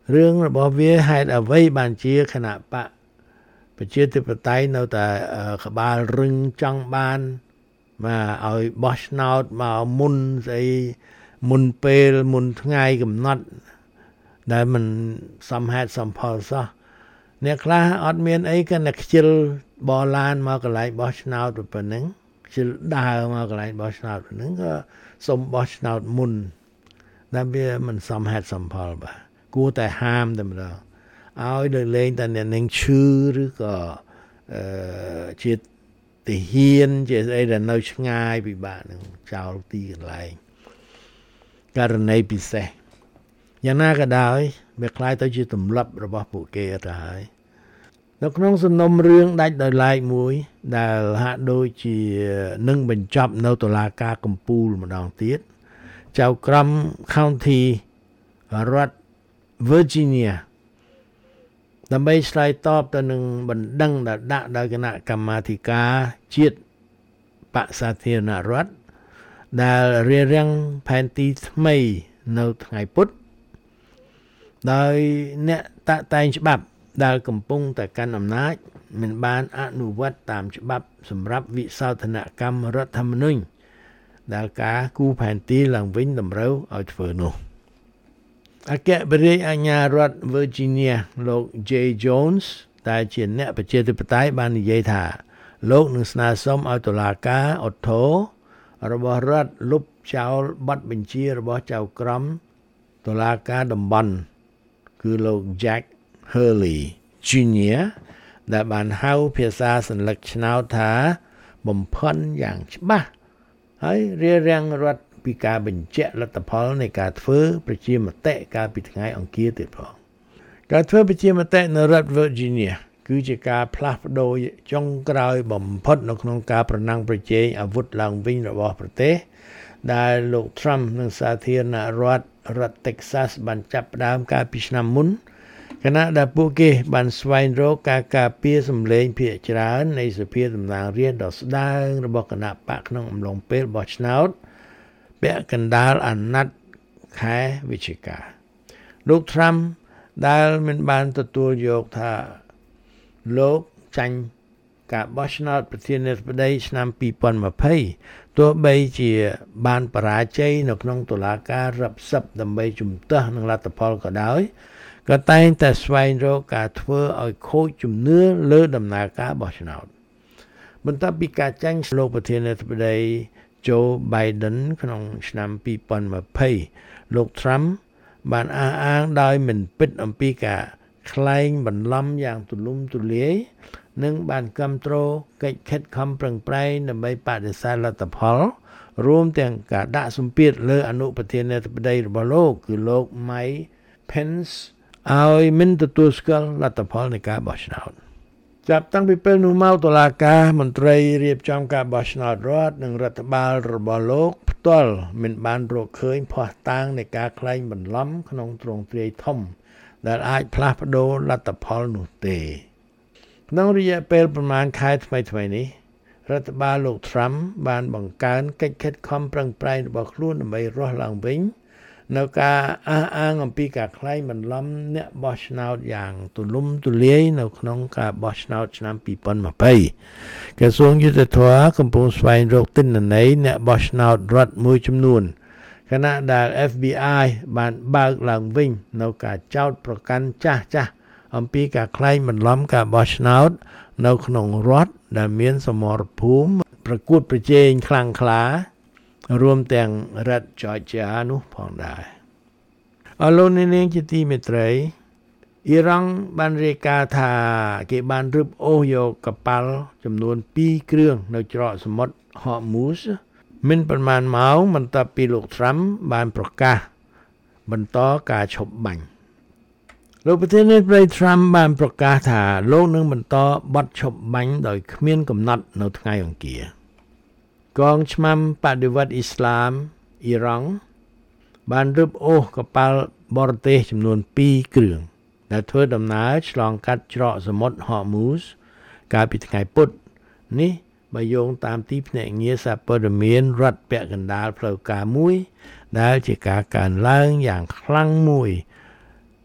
រឿងរបស់វាហេតុអ្វីបានជាគណៈបកប្រជាធិបតេយ្យនៅតែក្បាលរឹងចង់បានមកឲ្យបោះឆ្នោតមកមុនស្អីមុនពេលមុនថ្ងៃកំណត់ដែលมันសមហេតុសមផលសោះអ្នកខ្លះអត់មានអីក៏អ្នកខ្ជិលបឡានមកកន្លែងបោះឆ្នោតប៉ុណ្ណឹងខ្ជិលដើរមកកន្លែងបោះឆ្នោតប៉ុណ្ណឹងក៏សុំបោះឆ្នោតមុនដែលវាមិនសមហេតុសមផលបាទគួរតែហាមតែម្ដងឲ្យលើលេងតែអ្នកនឹងឈឺឬក៏អឺជាទាហានជាស្អីដែលនៅឆ្ងាយពិបាកនឹងចោលទីកន្លែងករណីពិសេសយ៉ាងណាក៏ដោយវាคล้ายទៅជាទម្លាប់របស់ពួកគេទៅហើយនៅក្នុងសំណុំរឿងដាច់ដោយឡែកមួយដែលហាក់ដូចជានឹងបញ្ចប់នៅតុលាការកំពូលម្ដងទៀតចៅក្រម County រដ្ឋ Virginia ដើម្បីឆ្លើយតបទៅនឹងបណ្ដឹងដែលដាក់ដោយគណៈកម្មាធិការជាតិបក្សសាធារណរដ្ឋដែលរៀបរៀងផែនទីថ្មីនៅថ្ងៃពុធដោយអ្នកតាក់តែងច្បាប់ដែលកំពុងតែកាន់អំណាចមិនបានអនុវត្តតាមច្បាប់សម្រាប់វិសោធនកម្មរដ្ឋធម្មនុញ្ញដែលការគូផែនទីឡើងវិញតម្រូវឲ្យធ្វើនោះអគ្គបរិយាអាជ្ញារដ្ឋ Virginia លោក J Jones ដែលជាអ្នកប្រជាធិបតេយ្យបាននិយាយថាលោកនឹងស្នើសុំឲ្យតុលាការអូថូរបស់រដ្ឋលុបចោលបទបញ្ជារបស់ចៅក្រមតុលាការតំបន់គឺលោក Jack Hurley Junior ដែលបានហៅភាសាសញ្ញាឆ្នោតថាបំផុនយ៉ាងច្បាស់ហើយរារាំងរដ្ឋពីការបញ្ជាក់លទ្ធផលនៃការធ្វើប្រជាមតិកាលពីថ្ងៃអង្គារទៀតផងការធ្វើប្រជាមតិនៅរដ្ឋ Virginia គឺជាការផ្លាស់ប្ដូរចុងក្រោយបំផុតនៅក្នុងការប្រណាំងប្រជែងអាវុធឡើងវិញរបស់ប្រទេសដែលលោក Trump និងសាធារណរដ្ឋរដ្ឋ Texas បានចាប់ផ្ដើមកាលពីឆ្នាំមុនខណៈដែលពួកគេបានស្វែងរកការការពារសម្លេងភាគច្រើននៃសភាតំណាងរាស្ត្រដ៏ស្ដើងរបស់គណៈបកក្នុងអំឡុងពេលបោះឆ្នោតពាក់កណ្ដាលអាណត្តិខែវិច្ឆិកាលោក Trump ដែលមិនបានទទួលយកថាលោកចាញ់ការបោះឆ្នោតប្រធានាធិបតីឆ្នាំពីរពាន់ยี่สิบទោះបីជាបានបរាជ័យនៅក្នុងតុលាការរាប់សិបដើម្បីជំទាស់នឹងលទ្ធផលក៏ដោយក៏តែងតែស្វែងរកការធ្វើឲ្យខូចជំនឿលើដំណើរការបោះឆ្នោតបន្ទាប់ពីការចាញ់លោកប្រធានាធិបតី Joe Biden ក្នុងឆ្នាំពីរពាន់ยี่สิบលោក Trump បានអះអាងដោយមិនពិតអំពីការក្លែងបន្លំយ៉ាងទូលំទូលាយនិងបានគ្រប់គ្រងកិច្ចខិតខំប្រឹងប្រែងដើម្បីបដិសេធលទ្ធផលរួមទាំងការដាក់សម្ពាធលើអនុប្រធានាធិបតីរបស់លោកគឺលោក Mike Pence ឲ្យមិនទទួលស្គាល់លទ្ធផលនៃការបោះឆ្នោតចាប់តាំងពីពេលនោះមកតុលាការមន្ត្រីរៀបចំការបោះឆ្នោតរដ្ឋនិងរដ្ឋបាលរបស់លោកផ្ទាល់មិនបានរកឃើញភស្តុតាងនៃការក្លែងបន្លំក្នុងទ្រង់ទ្រាយធំដែលអាចផ្លាស់ប្ដូរលទ្ធផលនោះទេក្នុងរយៈពេលប្រមាណខែថ្មីៗនេះរដ្ឋបាលលោក Trump បានបង្កើនកិច្ចខិតខំប្រឹងប្រែងរបស់ខ្លួនដើម្បីរស់ឡើងវិញនៅការអះអាងអំពីការក្លែងបន្លំអ្នកបោះឆ្នោតយ៉ាងទូលំទូលាយនៅក្នុងការបោះឆ្នោតឆ្នាំពីរពាន់ยี่สิบក្រសួងយុទ្ធភ័ពកំពុងស្វែងរកទិន្នន័យអ្នកបោះឆ្នោតរដ្ឋមួយចំនួនខណៈដែល F B I បានបើកឡើងវិញនៅការចោទប្រកាន់ចាស់ចាស់អំពីការក្លែងបន្លំការបោះឆ្នោតនៅក្នុងរដ្ឋដែលមានសមរភូមិប្រកួតប្រជែងខ្លាំងក្លារួមទាំងរដ្ឋ Georgia នោះផងដែរអរលោកអ្នកនាងជាទីមេត្រីអ៊ីរ៉ង់បានរាយការណ៍ថាគេបានរឹបអូសយកកប៉ាល់ចំនួនពីរគ្រឿងនៅច្រកសមុទ្រ Hormuz មិនប្រមាណម៉ោងបន្ទាប់ពីលោក Trump បានប្រកាសបន្តការឈប់បាញ់លោកប្រធានាធិបតី Trump បានប្រកាសថាលោកនឹងបន្តបទឈប់បាញ់ដោយគ្មានកំណត់នៅថ្ងៃអង្គារកងឆ្មាំបដិវត្តន៍អ៊ីស្លាមអ៊ីរ៉ង់បានរឹបអូសកប៉ាល់បរទេសចំនួនពីរគ្រឿងដែលធ្វើដំណើរឆ្លងកាត់ច្រកសមុទ្រ Hormuz កាលពីថ្ងៃពុធនេះបើយោងតាមទីភ្នាក់ងារសារព័ត៌មានរដ្ឋពាក់កណ្ដាលផ្លូវការមួយដែលជាការកើនឡើងយ៉ាងខ្លាំងមួយ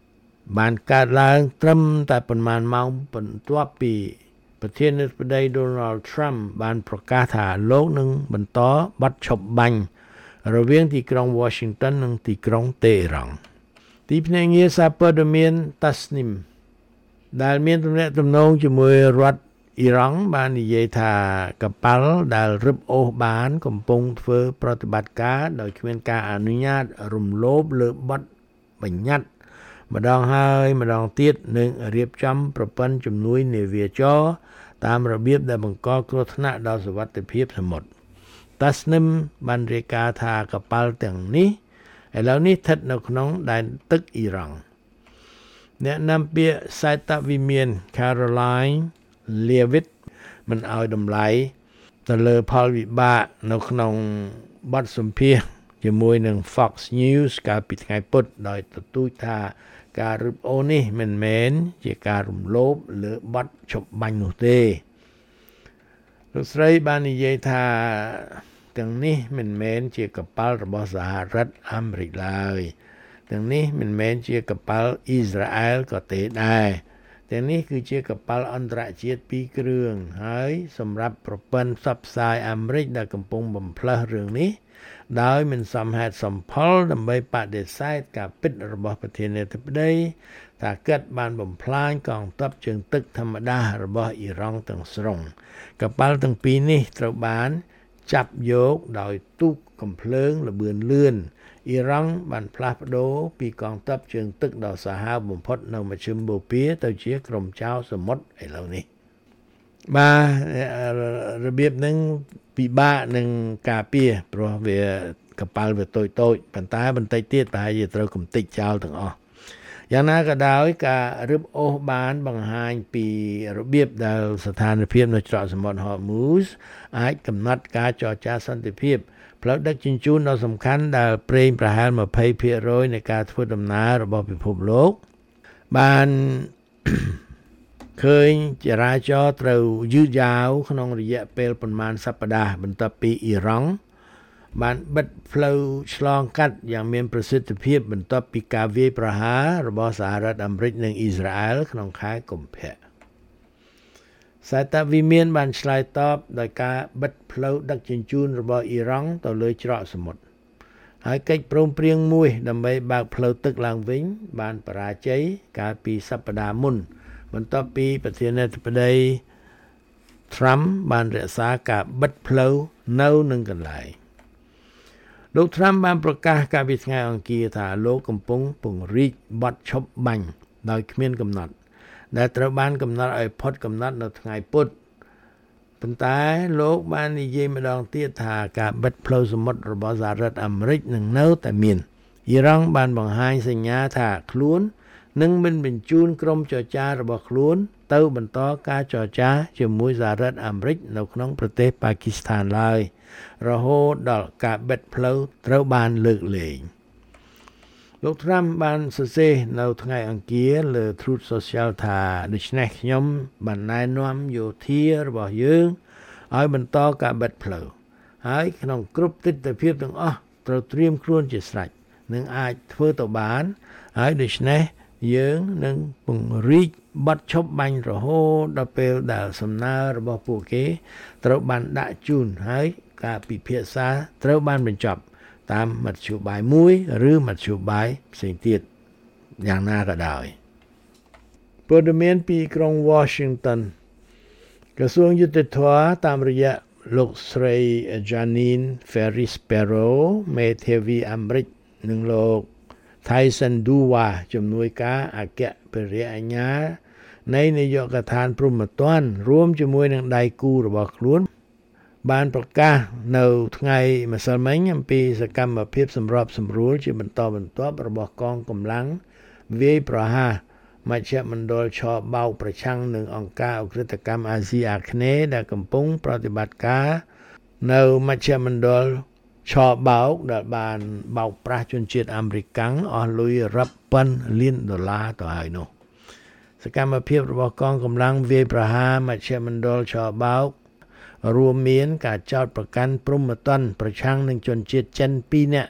បានកើតឡើងត្រឹមតែប្រមាណម៉ោងបន្ទាប់ពីប្រធានាធិបតី Donald Trump បានប្រកាសថាលោកនឹងបន្តបទឈប់បាញ់រវាងទីក្រុង Washington និងទីក្រុងតេហេរ៉ង់ទីភ្នាក់ងារសារព័ត៌មាន Tasnim ដែលមានទំនាក់ទំនងជាមួយរដ្ឋអ៊ីរ៉ង់បាននិយាយថាកប៉ាល់ដែលរឹបអូសបានកំពុងធ្វើប្រតិបត្តិការដោយគ្មានការអនុញ្ញាតរំលោភលើបទបញ្ញត្តិម្ដងហើយម្ដងទៀតនឹងរៀបចំប្រព័ន្ធជំនួយនាវាចរតាមរបៀបដែលបង្កគ្រោះថ្នាក់ដល់សុវត្ថិភាពសមុទ្រ Tasnim បានរាយការណ៍ថាកប៉ាល់ទាំងនេះឥឡូវនេះស្ថិតនៅក្នុងដែនទឹកអ៊ីរ៉ង់អ្នកនាំពាក្យសាយតវិមាន Caroline Leavitt មិនឲ្យតម្លៃទៅលើផលវិបាកនៅក្នុងបទសម្ភាសន៍ជាមួយនឹង Fox News កាលពីថ្ងៃពុធដោយទទូចថាការរឹបអូសនេះមិនមែនជាការរំលោភលើបទឈប់បាញ់នោះទេលោកស្រីបាននិយាយថាទាំងនេះមិនមែនជាកប៉ាល់របស់សហរដ្ឋអាមេរិកឡើយទាំងនេះមិនមែនជាកប៉ាល់អ៊ីស្រាអែលក៏ទេដែរទាំងនេះគឺជាកប៉ាល់អន្តរជាតិពីរគ្រឿងហើយសម្រាប់ប្រព័ន្ធផ្សព្វផ្សាយអាមេរិកដែលកំពុងបំផ្លើសរឿងនេះដោយមិនសមហេតុសមផលដើម្បីបដិសេធការពិតរបស់ប្រធានាធិបតីថាគាត់បានបំផ្លាញកងទ័ពជើងទឹកធម្មតារបស់អ៊ីរ៉ង់ទាំងស្រុងកប៉ាល់ទាំងពីរនេះត្រូវបានចាប់យកដោយទូកកំភ្លើងល្បឿនលឿនអ៊ីរ៉ង់បានផ្លាស់ប្ដូរពីកងទ័ពជើងទឹកដ៏សាហាវបំផុតនៅមជ្ឈមបូព៌ាទៅជាក្រុមចៅសមុទ្រឥឡូវនេះបាទរបៀបហ្នឹងពិបាកនឹងការពារព្រោះវាកប៉ាល់វាតូចតូចប៉ុន្តែបន្តិចទៀតប្រហែលជាត្រូវកំទេចចោលទាំងអស់យ៉ាងណាក៏ដោយការរឹបអូសបានបង្ហាញពីរបៀបដែលស្ថានភាពនៅច្រកសមុទ្រ Hormuz អាចកំណត់ការចរចាសន្តិភាពផ្លូវដឹកជញ្ជូនដ៏សំខាន់ដែលប្រេងប្រហែល ยี่สิบเปอร์เซ็นต์ នៃការធ្វើដំណើររបស់ពិភពលោកបាន ឃើញចរាចរណ៍ត្រូវយឺតយ៉ាវក្នុងរយៈពេលប្រមាណសប្តាហ៍បន្ទាប់ពីអ៊ីរ៉ង់បានបិទផ្លូវឆ្លងកាត់យ៉ាងមានប្រសិទ្ធភាពបន្ទាប់ពីការវាយប្រហាររបស់សហរដ្ឋអាមេរិកនិងអ៊ីស្រាអែលក្នុងខែកុម្ភៈសាយតវិមានបានឆ្លើយតបដោយការបិទផ្លូវដឹកជញ្ជូនរបស់អ៊ីរ៉ង់ទៅលើច្រកសមុទ្រហើយកិច្ចព្រមព្រៀងមួយដើម្បីបើកផ្លូវទឹកឡើងវិញបានបរាជ័យកាលពីសប្តាហ៍មុនបន្ទាប់ពីប្រធានាធិបតី Trump បានរក្សាការបិទផ្លូវនៅនឹងកន្លែងលោក Trump បានប្រកាសកាលពីថ្ងៃអង្គារថាលោកកំពុងពង្រីកបទឈប់បាញ់ដោយគ្មានកំណត់ដែលត្រូវបានកំណត់ឲ្យផុតកំណត់នៅថ្ងៃពុធប៉ុន្តែលោកបាននិយាយម្ដងទៀតថាការបិទផ្លូវសមុទ្ររបស់សហរដ្ឋអាមេរិកនឹងនៅតែមានអ៊ីរ៉ង់បានបង្ហាញសញ្ញាថាខ្លួននឹងមិនបញ្ជូនក្រុមចរចារបស់ខ្លួនទៅបន្តការចរចាជាមួយសហរដ្ឋអាមេរិកនៅក្នុងប្រទេសប៉ាគីស្ថានឡើយរហូតដល់ការបិទផ្លូវត្រូវបានលើកលែងលោក Trump បានសរសេរនៅថ្ងៃអង្គារលើ Truth Social ថាដូច្នេះខ្ញុំបានណែនាំយោធារបស់យើងឲ្យបន្តការបិទផ្លូវហើយក្នុងគ្រប់ទិដ្ឋភាពទាំងអស់ត្រូវត្រៀមខ្លួនជាស្រេចនឹងអាចធ្វើទៅបានហើយដូច្នេះយើងនឹងពង្រីកបទឈប់បាញ់រហូតដល់ពេលដែលសំណើរបស់ពួកគេត្រូវបានដាក់ជូនហើយការពិភាក្សាត្រូវបានបញ្ចប់តាមមធ្យោបាយមួយឬមធ្យោបាយផ្សេងទៀតយ៉ាងណាក៏ដោយព័ត៌មានពីក្រុង Washington ក្រសួងយុតិធម៌តាមរយៈលោកស្រី Janine Ferris-Pero មេធាវីអាមេរិកនិងលោក Tyson Duwa ជំនួយការអគ្គបរិយាញ្ញា នៃនាយកដ្ឋានព្រហ្មទណ្ឌរួមជាមួយនឹងដៃគូរបស់ខ្លួនបានប្រកាសនៅថ្ងៃម្សិលមិញអំពីសកម្មភាពសម្របសម្រួលជាបន្តបន្ទាប់របស់កងកម្លាំងវាយប្រហារមជ្ឈមណ្ឌលឆបោកប្រឆាំងនឹងអង្គការអក្រិតកម្មអាស៊ីអាគ្នេយ៍ដែលកំពុងប្រតិបត្តិការនៅមជ្ឈមណ្ឌលឆបោកដែលបានបោកប្រាស់ជនជាតិអាមេរិកអស់លុយរាប់ពាន់លានដុល្លារទៅហើយនោះសកម្មភាពរបស់កងកម្លាំងវាយប្រហារមជ្ឈមណ្ឌលឆបោករួមមានការចោទប្រកាន់ព្រហ្មទណ្ឌប្រឆាំងនឹងជនជាតិចិនពីរនាក់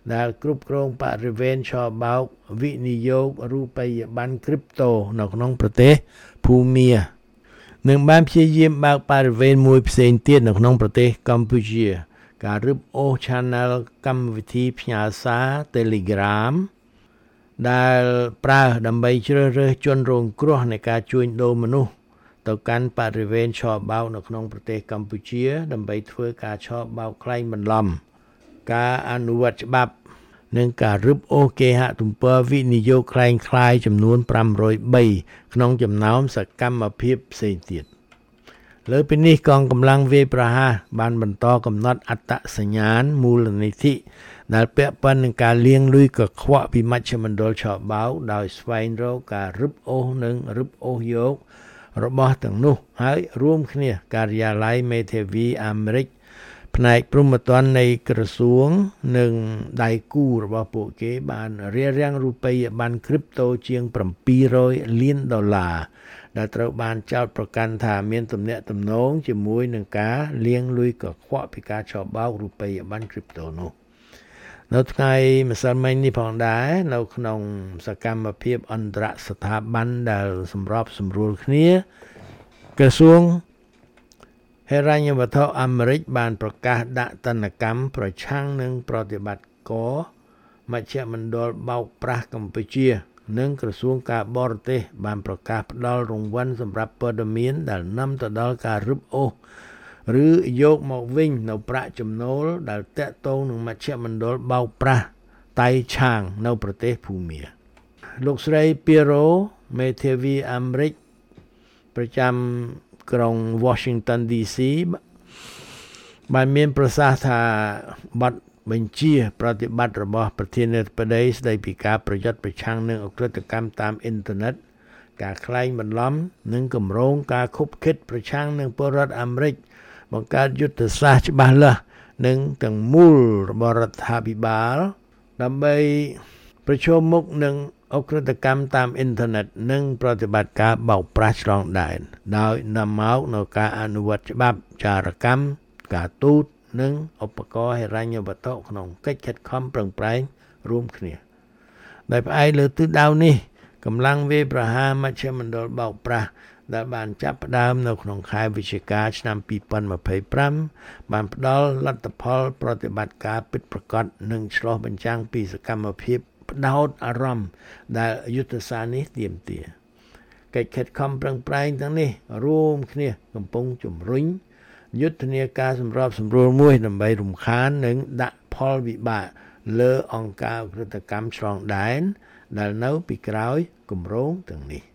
ដែលគ្រប់គ្រងបរិវេណឆបោកវិនិយោគរូបិយប័ណ្ណគ្រីបតូនៅក្នុងប្រទេសភូមានឹងបានព្យាយាមបើកបរិវេណមួយផ្សេងទៀតនៅក្នុងប្រទេសកម្ពុជាការរឹបអូស channel កម្មវិធីផ្ញើសារ Telegram ដែលប្រើដើម្បីជ្រើសរើសជនរងគ្រោះនៃការជួញដូរមនុស្សទៅកាន់បរិវេណឆបោកនៅក្នុងប្រទេសកម្ពុជាដើម្បីធ្វើការឆបោកក្លែងបន្លំការអនុវត្តច្បាប់និងការរឹបអូសគេហទំព័រវិនិយោគក្លែងក្លាយចំនួនfive hundred threeក្នុងចំណោមសកម្មភាពផ្សេងទៀតលើពីនេះកងកម្លាំងវាយប្រហារបានបន្តកំណត់អត្តសញ្ញាណមូលនិធិដែលពាក់ព័ន្ធនឹងការលាងលុយកខ្វក់ពីមជ្ឈមណ្ឌលឆបោកដោយស្វែងរកការរឹបអូសនិងរឹបអូសយករបស់ទាំងនោះហើយរួមគ្នាការិយាល័យមេធាវីអាមេរិកផ្នែកព្រហ្មទណ្ឌនៃក្រសួងនិងដៃគូរបស់ពួកគេបានរារាំងរូបិយប័ណ្ណគ្រីបតូជាងseven hundredលានដុល្លារដែលត្រូវបានចោទប្រកាន់ថាមានទំនាក់ទំនងជាមួយនឹងការលាងលុយកខ្វក់ពីការឆបោករូបិយប័ណ្ណគ្រីបតូនោះនៅថ្ងៃម្សិលមិញនេះផងដែរនៅក្នុងសកម្មភាពអន្តរស្ថាប័នដែលសម្របសម្រួលគ្នាក្រសួងហិរញ្ញវត្ថុអាមេរិកបានប្រកាសដាក់ទណ្ឌកម្មប្រឆាំងនឹងប្រតិបត្តិការមជ្ឈមណ្ឌលបោកប្រាស់កម្ពុជានិងក្រសួងការបរទេសបានប្រកាសផ្ដល់រង្វាន់សម្រាប់ព័ត៌មានដែលនាំទៅដល់ការរឹបអូសឬយកមកវិញនៅប្រាក់ចំណូលដែលតាក់ទងនឹងមជ្ឈមណ្ឌលបោកប្រាស់តៃឆាងនៅប្រទេសភូមាលោកស្រី Piero មេធាវីអាមេរិកប្រចាំក្រុង Washington ឌី ซี បានមានប្រសាសន៍ថាបទបញ្ជាប្រតិបត្តិរបស់ប្រធានាធិបតីស្ដីពីការប្រយុទ្ធប្រឆាំងនឹងអក្រិតកម្មតាមអ៊ីនធឺណិតការក្លែងបន្លំនិងគម្រោងការខុបខិតប្រឆាំងនឹងពលរដ្ឋអាមេរិកបង្កើតយុទ្ធសាស្ត្រច្បាស់លាស់និងទាំងមូលរបស់រដ្ឋាភិបាលដើម្បីប្រឈមមុខនឹងអក្រិតកម្មតាមអ៊ីនធឺណិតនិងប្រតិបត្តិការបោកប្រាស់ឆ្លងដែនដោយនាំមកនូវការអនុវត្តច្បាប់ចារកម្មការទូតនិងឧបករណ៍ហិរញ្ញវត្ថុក្នុងកិច្ចខិតខំប្រឹងប្រែងរួមគ្នាដោយផ្អែកលើទិសដៅនេះកម្លាំងវាយប្រហារមជ្ឈមណ្ឌលបោកប្រាស់ដែលបានចាប់ផ្ដើមនៅក្នុងខែវិច្ឆិកាឆ្នាំtwenty twenty-fiveបានផ្ដល់លទ្ធផលប្រតិបត្តិការពិតប្រាកដនិងឆ្លុះបញ្ចាំងពីសកម្មភាពផ្ដោតអារម្មណ៍ដែលយុទ្ធសាស្ត្រនេះទាមទារកិច្ចខិតខំប្រឹងប្រែងទាំងនេះរួមគ្នាកំពុងជំរុញយុទ្ធនាការសម្របសម្រួលមួយដើម្បីរំខាននិងដាក់ផលវិបាកលើអង្គការអក្រិតកម្មឆ្លងដែនដែលនៅពីក្រោយគម្រោងទាំងនេះ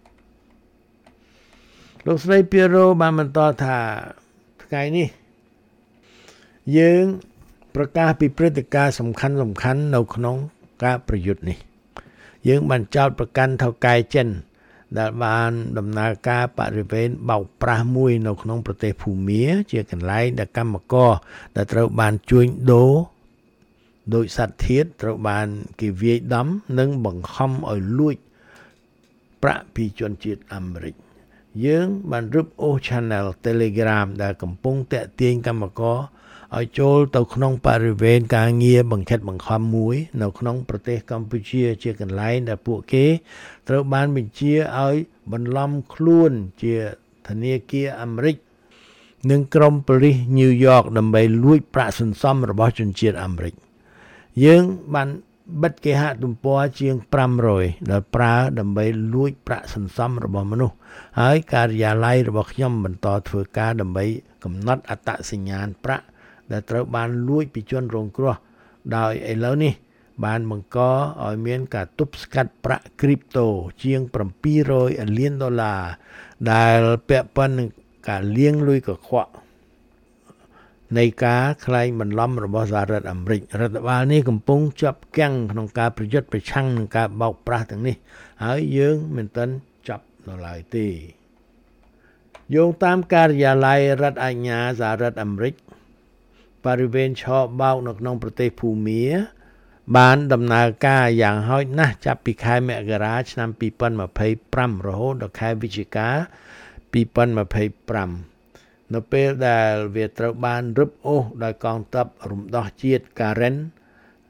លោកស្រី Piero បានបន្តថាថ្ងៃនេះយើងប្រកាសពីព្រឹត្តិការណ៍សំខាន់សំខាន់នៅក្នុងការប្រយុទ្ធនេះយើងបានចោទប្រកាន់ថៅកែចិនដែលបានដំណើរការបរិវេណបោកប្រាស់មួយនៅក្នុងប្រទេសភូមាជាកន្លែងដែលកម្មករដែលត្រូវបានជួញដូរដោយសត្វធាតុត្រូវបានគេវាយដំនិងបង្ខំឲ្យលួចប្រាក់ពីជនជាតិអាមេរិកយើងបានរឹបអូស channel Telegram ដែលកំពុងតាក់ទាញកម្មករឲ្យចូលទៅក្នុងបរិវេណការងារបង្ខិតបង្ខំមួយនៅក្នុងប្រទេសកម្ពុជាជាកន្លែងដែលពួកគេត្រូវបានបញ្ជាឲ្យបន្លំខ្លួនជាធនាគារអាមេរិកនិងក្រុមប៉ូលីសញូវយ៉កដើម្បីលួចប្រាក់សន្សំរបស់ជនជាតិអាមេរិកយើងបានបិទគេហទំព័រជាងfive hundredដែលប្រើដើម្បីលួចប្រាក់សន្សំរបស់មនុស្សហើយការិយាល័យរបស់ខ្ញុំបន្តធ្វើការដើម្បីកំណត់អត្តសញ្ញាណប្រាក់ដែលត្រូវបានលួចពីជនរងគ្រោះដោយឥឡូវនេះបានបង្កឲ្យមានការទប់ស្កាត់ប្រាក់គ្រីបតូជាងseven hundredលានដុល្លារដែលពាក់ព័ន្ធនឹងការលាងលុយកខ្វក់នៃការក្លែងបន្លំរបស់សហរដ្ឋអាមេរិករដ្ឋបាលនេះកំពុងជាប់គាំងក្នុងការប្រយុទ្ធប្រឆាំងនឹងការបោកប្រាស់ទាំងនេះហើយយើងមិនទាន់ចាប់នៅឡើយទេយោងតាមការិយាល័យរដ្ឋអាជ្ញាសហរដ្ឋអាមេរិកបរិវេណឆបោកនៅក្នុងប្រទេសភូមាបានដំណើរការយ៉ាងហោចណាស់ចាប់ពីខែមករាឆ្នាំtwenty twenty-fiveរហូតដល់ខែវិច្ឆិកាtwenty twenty-fiveនៅពេលដែលវាត្រូវបានរឹបអូសដោយកងទ័ពរំដោះជាតិ Karen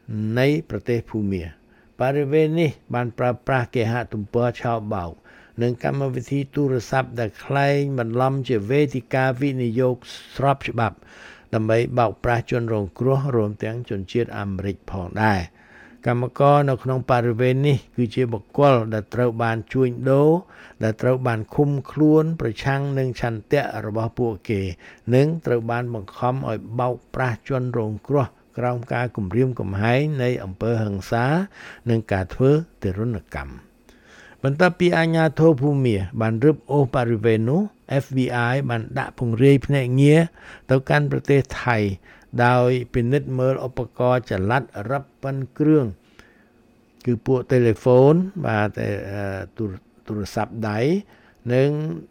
នៃប្រទេសភូមាបរិវេណនេះបានប្រើប្រាស់គេហទំព័រឆោបោកនិងកម្មវិធីទូរស័ព្ទដែលក្លែងបន្លំជាវេទិកាវិនិយោគស្របច្បាប់ដើម្បីបោកប្រាស់ជនរងគ្រោះរួមទាំងជនជាតិអាមេរិកផងដែរកម្មករនៅក្នុងបរិវេណនេះគឺជាបុគ្គលដែលត្រូវបានជួញដូរដែលត្រូវបានឃុំខ្លួនប្រឆាំងនឹងឆន្ទៈរបស់ពួកគេនិងត្រូវបានបង្ខំឲ្យបោកប្រាស់ជនរងគ្រោះក្រោមការគំរាមកំហែងនៃអំពើហិង្សានិងការធ្វើទារុណកម្មបន្ទាប់ពីអាជ្ញាធរភូមាបានរឹបអូសបរិវេណនោះ เอฟ บี ไอ បានដាក់ពង្រាយភ្នាក់ងារទៅកាន់ប្រទេសថៃដោយពិនិត្យមើលឧបករណ៍ចល័តរឹបប៉ុនគ្រឿងគឺពួកទូរហ្វូនបាទទូរស័ព្ទដៃនិង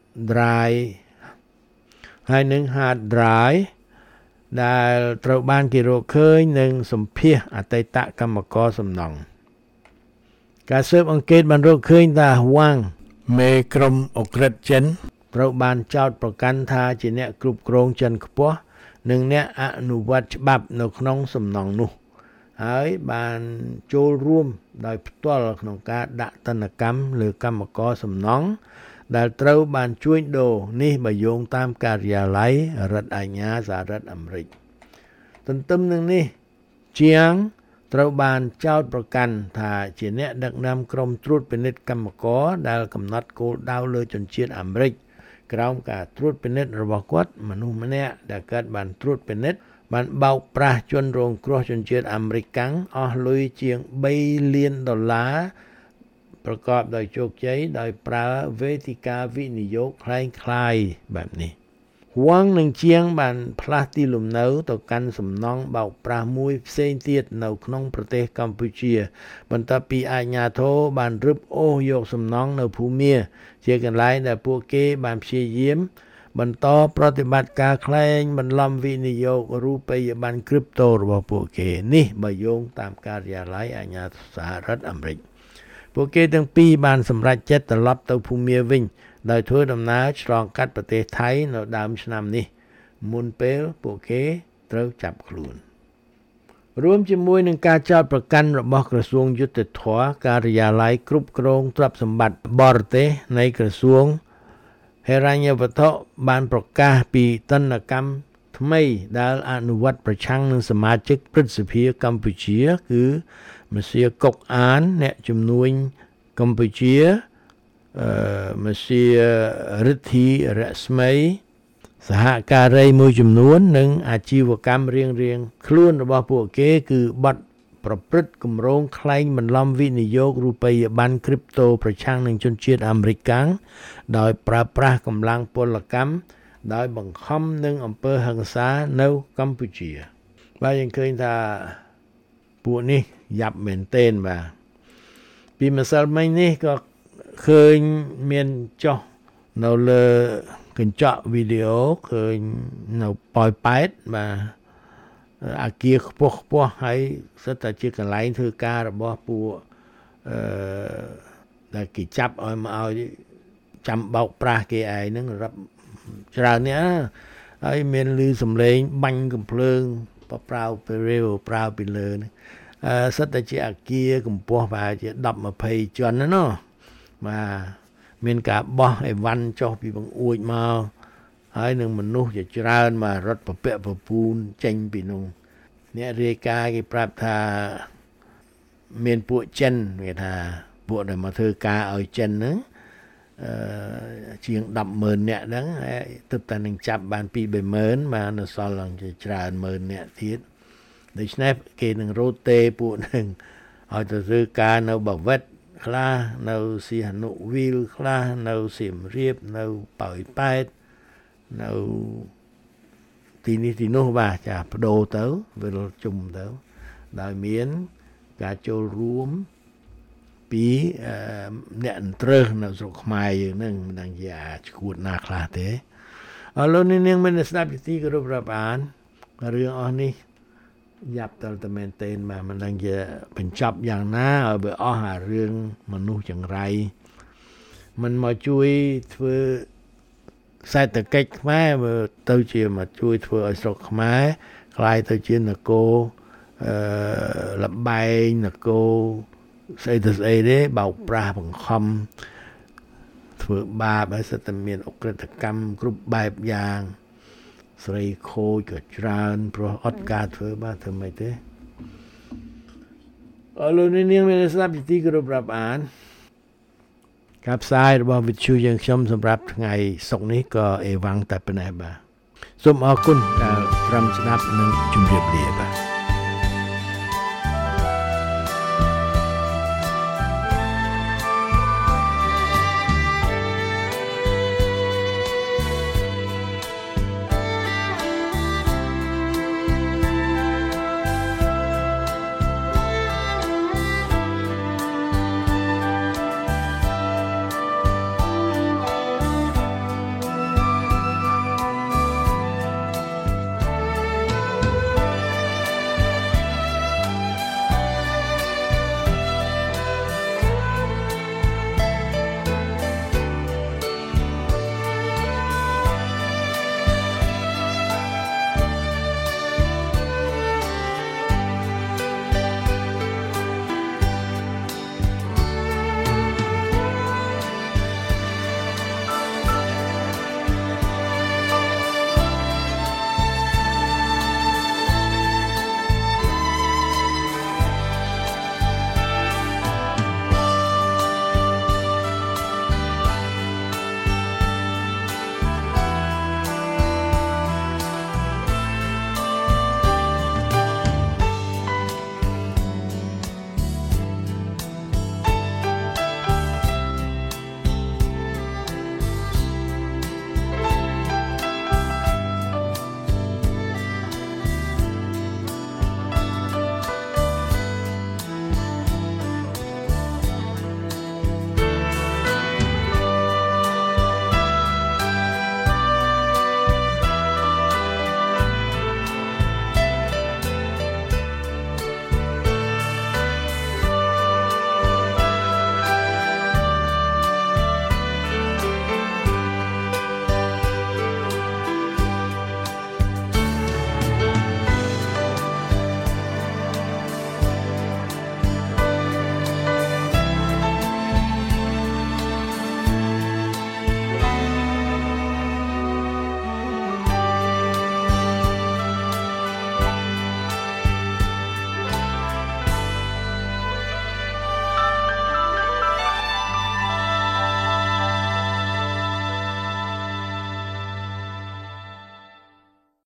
drive ហើយនិង hard drive ដែលត្រូវបានគេរកឃើញនិងសម្ភាសអតីតកម្មករសំណង់ការស៊ើបអង្កេតបានរកឃើញថាហួងមេក្រុមអក្រិតចិនត្រូវបានចោទប្រកាន់ថាជាអ្នកគ្រប់គ្រងចិនខ្ពស់និងអ្នកអនុវត្តច្បាប់នៅក្នុងសំណង់នោះហើយបានចូលរួមដោយផ្ទាល់ក្នុងការដាក់ទណ្ឌកម្មលើកម្មករសំណង់ដែលត្រូវបានជួញដូរនេះបើយោងតាមការិយាល័យរដ្ឋអាជ្ញាសហរដ្ឋអាមេរិកទន្ទឹមនឹងនេះជាងត្រូវបានចោទប្រកាន់ថាជាអ្នកដឹកនាំក្រុមត្រួតពិនិត្យកម្មករដែលកំណត់គោលដៅលើជនជាតិអាមេរិកក្រោមការត្រួតពិនិត្យរបស់គាត់មនុស្សម្នាក់ដែលកើតបានត្រួតពិនិត្យបានបោកប្រាស់ជនរងគ្រោះជនជាតិអាមេរិកកាំងអស់លុយជាងបីលានដុល្លារប្រកបដោយជោគជ័យដោយប្រើវេទិកាវិនិយោគคล้ายៗបែបនេះហួងនឹងជាងបានផ្លាស់ទីលំនៅទៅកាន់សំណង់បោកប្រាស់មួយផ្សេងទៀតនៅក្នុងប្រទេសកម្ពុជាបន្ទាប់ពីអាជ្ញាធរបានរឹបអូសយកសំណង់នៅភូមាជាកន្លែងដែលពួកគេបានព្យាយាមបន្តប្រតិបត្តិការក្លែងបន្លំវិនិយោគរូបិយប័ណ្ណគ្រីបតូរបស់ពួកគេនេះបើយោងតាមការិយាល័យអាជ្ញាសហរដ្ឋអាមេរិកពួកគេទាំងពីរបានសម្រេចចិត្តត្រឡប់ទៅភូមាវិញដោយធ្វើដំណើរឆ្លងកាត់ប្រទេសថៃនៅដើមឆ្នាំនេះមុនពេលពួកគេត្រូវចាប់ខ្លួនរួមជាមួយនឹងការចោទប្រកាន់របស់ក្រសួងយុត្តិធម៌ការិយាល័យគ្រប់គ្រងទ្រព្យសម្បត្តិបរទេសនៃក្រសួងហិរញ្ញវត្ថុបានប្រកាសពីទណ្ឌកម្មថ្មីដែលអនុវត្តប្រឆាំងនឹងសមាជិកព្រឹទ្ធសភាកម្ពុជាគឺមសៀកុកអានអ្នកជំនួញកម្ពុជាអឺមសៀរិទ្ធីរស្មីសហការីមួយចំនួននិងអាជីវកម្មរៀងរៀងខ្លួនរបស់ពួកគេគឺបាត់ប្រព្រឹត្តគម្រោងក្លែងបន្លំវិនិយោគរូបិយប័ណ្ណគ្រីបតូប្រឆាំងនឹងជនជាតិអាមេរិកកាំងដោយប្រើប្រាស់កម្លាំងពលកម្មដោយបង្ខំនឹងអំពើហិង្សានៅកម្ពុជាបាទយើងឃើញថាពួកនេះយ៉ាប់មែនទែនបាទពីម្សិលមិញនេះក៏ឃើញមានចុះនៅលើកញ្ចក់វីដេអូឃើញនៅប៉ោយប៉ែតបាទអាគារខ្ពស់ខ្ពស់ហើយសិតតែជាកន្លែងធ្វើការរបស់ពួកអឺដែលគេចាប់ឲ្យមកឲ្យចាំបោកប្រាស់គេឯងហ្នឹងរាប់ច្រើននេះហើយមានឮសំឡេងបាញ់កំភ្លើងប្រប្រៅពីរាវប្រៅពីលើនេះអឺសិតតែជាអាគារកម្ពស់ប្រហែលជាដប់ម្ភៃជាន់ណាណោះបាទមានការបោះអីវ៉ាន់ចុះពីបង្អួចមកហើយនឹងមនុស្សជាច្រើនមករត់ពពាក់ពពូនចេញពីនោះអ្នករាយការណ៍គេប្រាប់ថាមានពួកចិនគេថាពួកដែលមកធ្វើការឲ្យចិនហ្នឹងអឺជាងដប់ម៉ឺននាក់ហ្នឹងទើបតែនឹងចាប់បានពីរបីម៉ឺនបាននៅសល់ឡើងជាច្រើនម៉ឺននាក់ទៀតដូច្នេះគេនឹងរត់ទេពួកហ្នឹងឲ្យទៅធ្វើការនៅបាវិតខ្លះនៅសៀហនុវីលខ្លះនៅសៀមរាបនៅប៉ោយប៉ែតនៅទីនេះទីនោះបាទចាបដូរទៅវិលជុំទៅដោយមានការចូលរួមពីអ្នកអន្តរើសនៅស្រុកខ្មែរយើងហ្នឹងមិនដឹងជាឈួតណាខ្លះទេអរលោកនាងមានស្ដាប់ទីគោរពរាប់អានរឿងអស់នេះយ៉ាប់តលតែមែនទែនបាទមិនដឹងជាបញ្ចប់យ៉ាងណាឲ្យវាអស់អារឿងមនុស្សចង្រៃមិនមកជួយធ្វើសេដ្ឋកិច្ចខ្មែរទៅជាមកជួយធ្វើឲ្យស្រុកខ្មែរคล้ายទៅជានគរអឺលបែងនគរស្អីទៅស្អីទេបោកប្រាស់បង្ខំធ្វើបាបហើយសិតតែមានអក្រិតកម្មគ្រប់បែបយ៉ាងស្រីខូចក៏ច្រើនព្រោះអត់ការធ្វើបាបធ្វើមិនទេអរលោកនាងមានស្ដាប់ទីគោរពរាប់អានការផ្សាយរបស់វិទ្យុយើងខ្ញុំសម្រាប់ថ្ងៃសុក្រនេះក៏អេវ៉ាំងតែប៉ុណ្ណេះបាទសូមអរគុណដែលត្រឹមស្ដាប់និងជម្រាបលាបាទ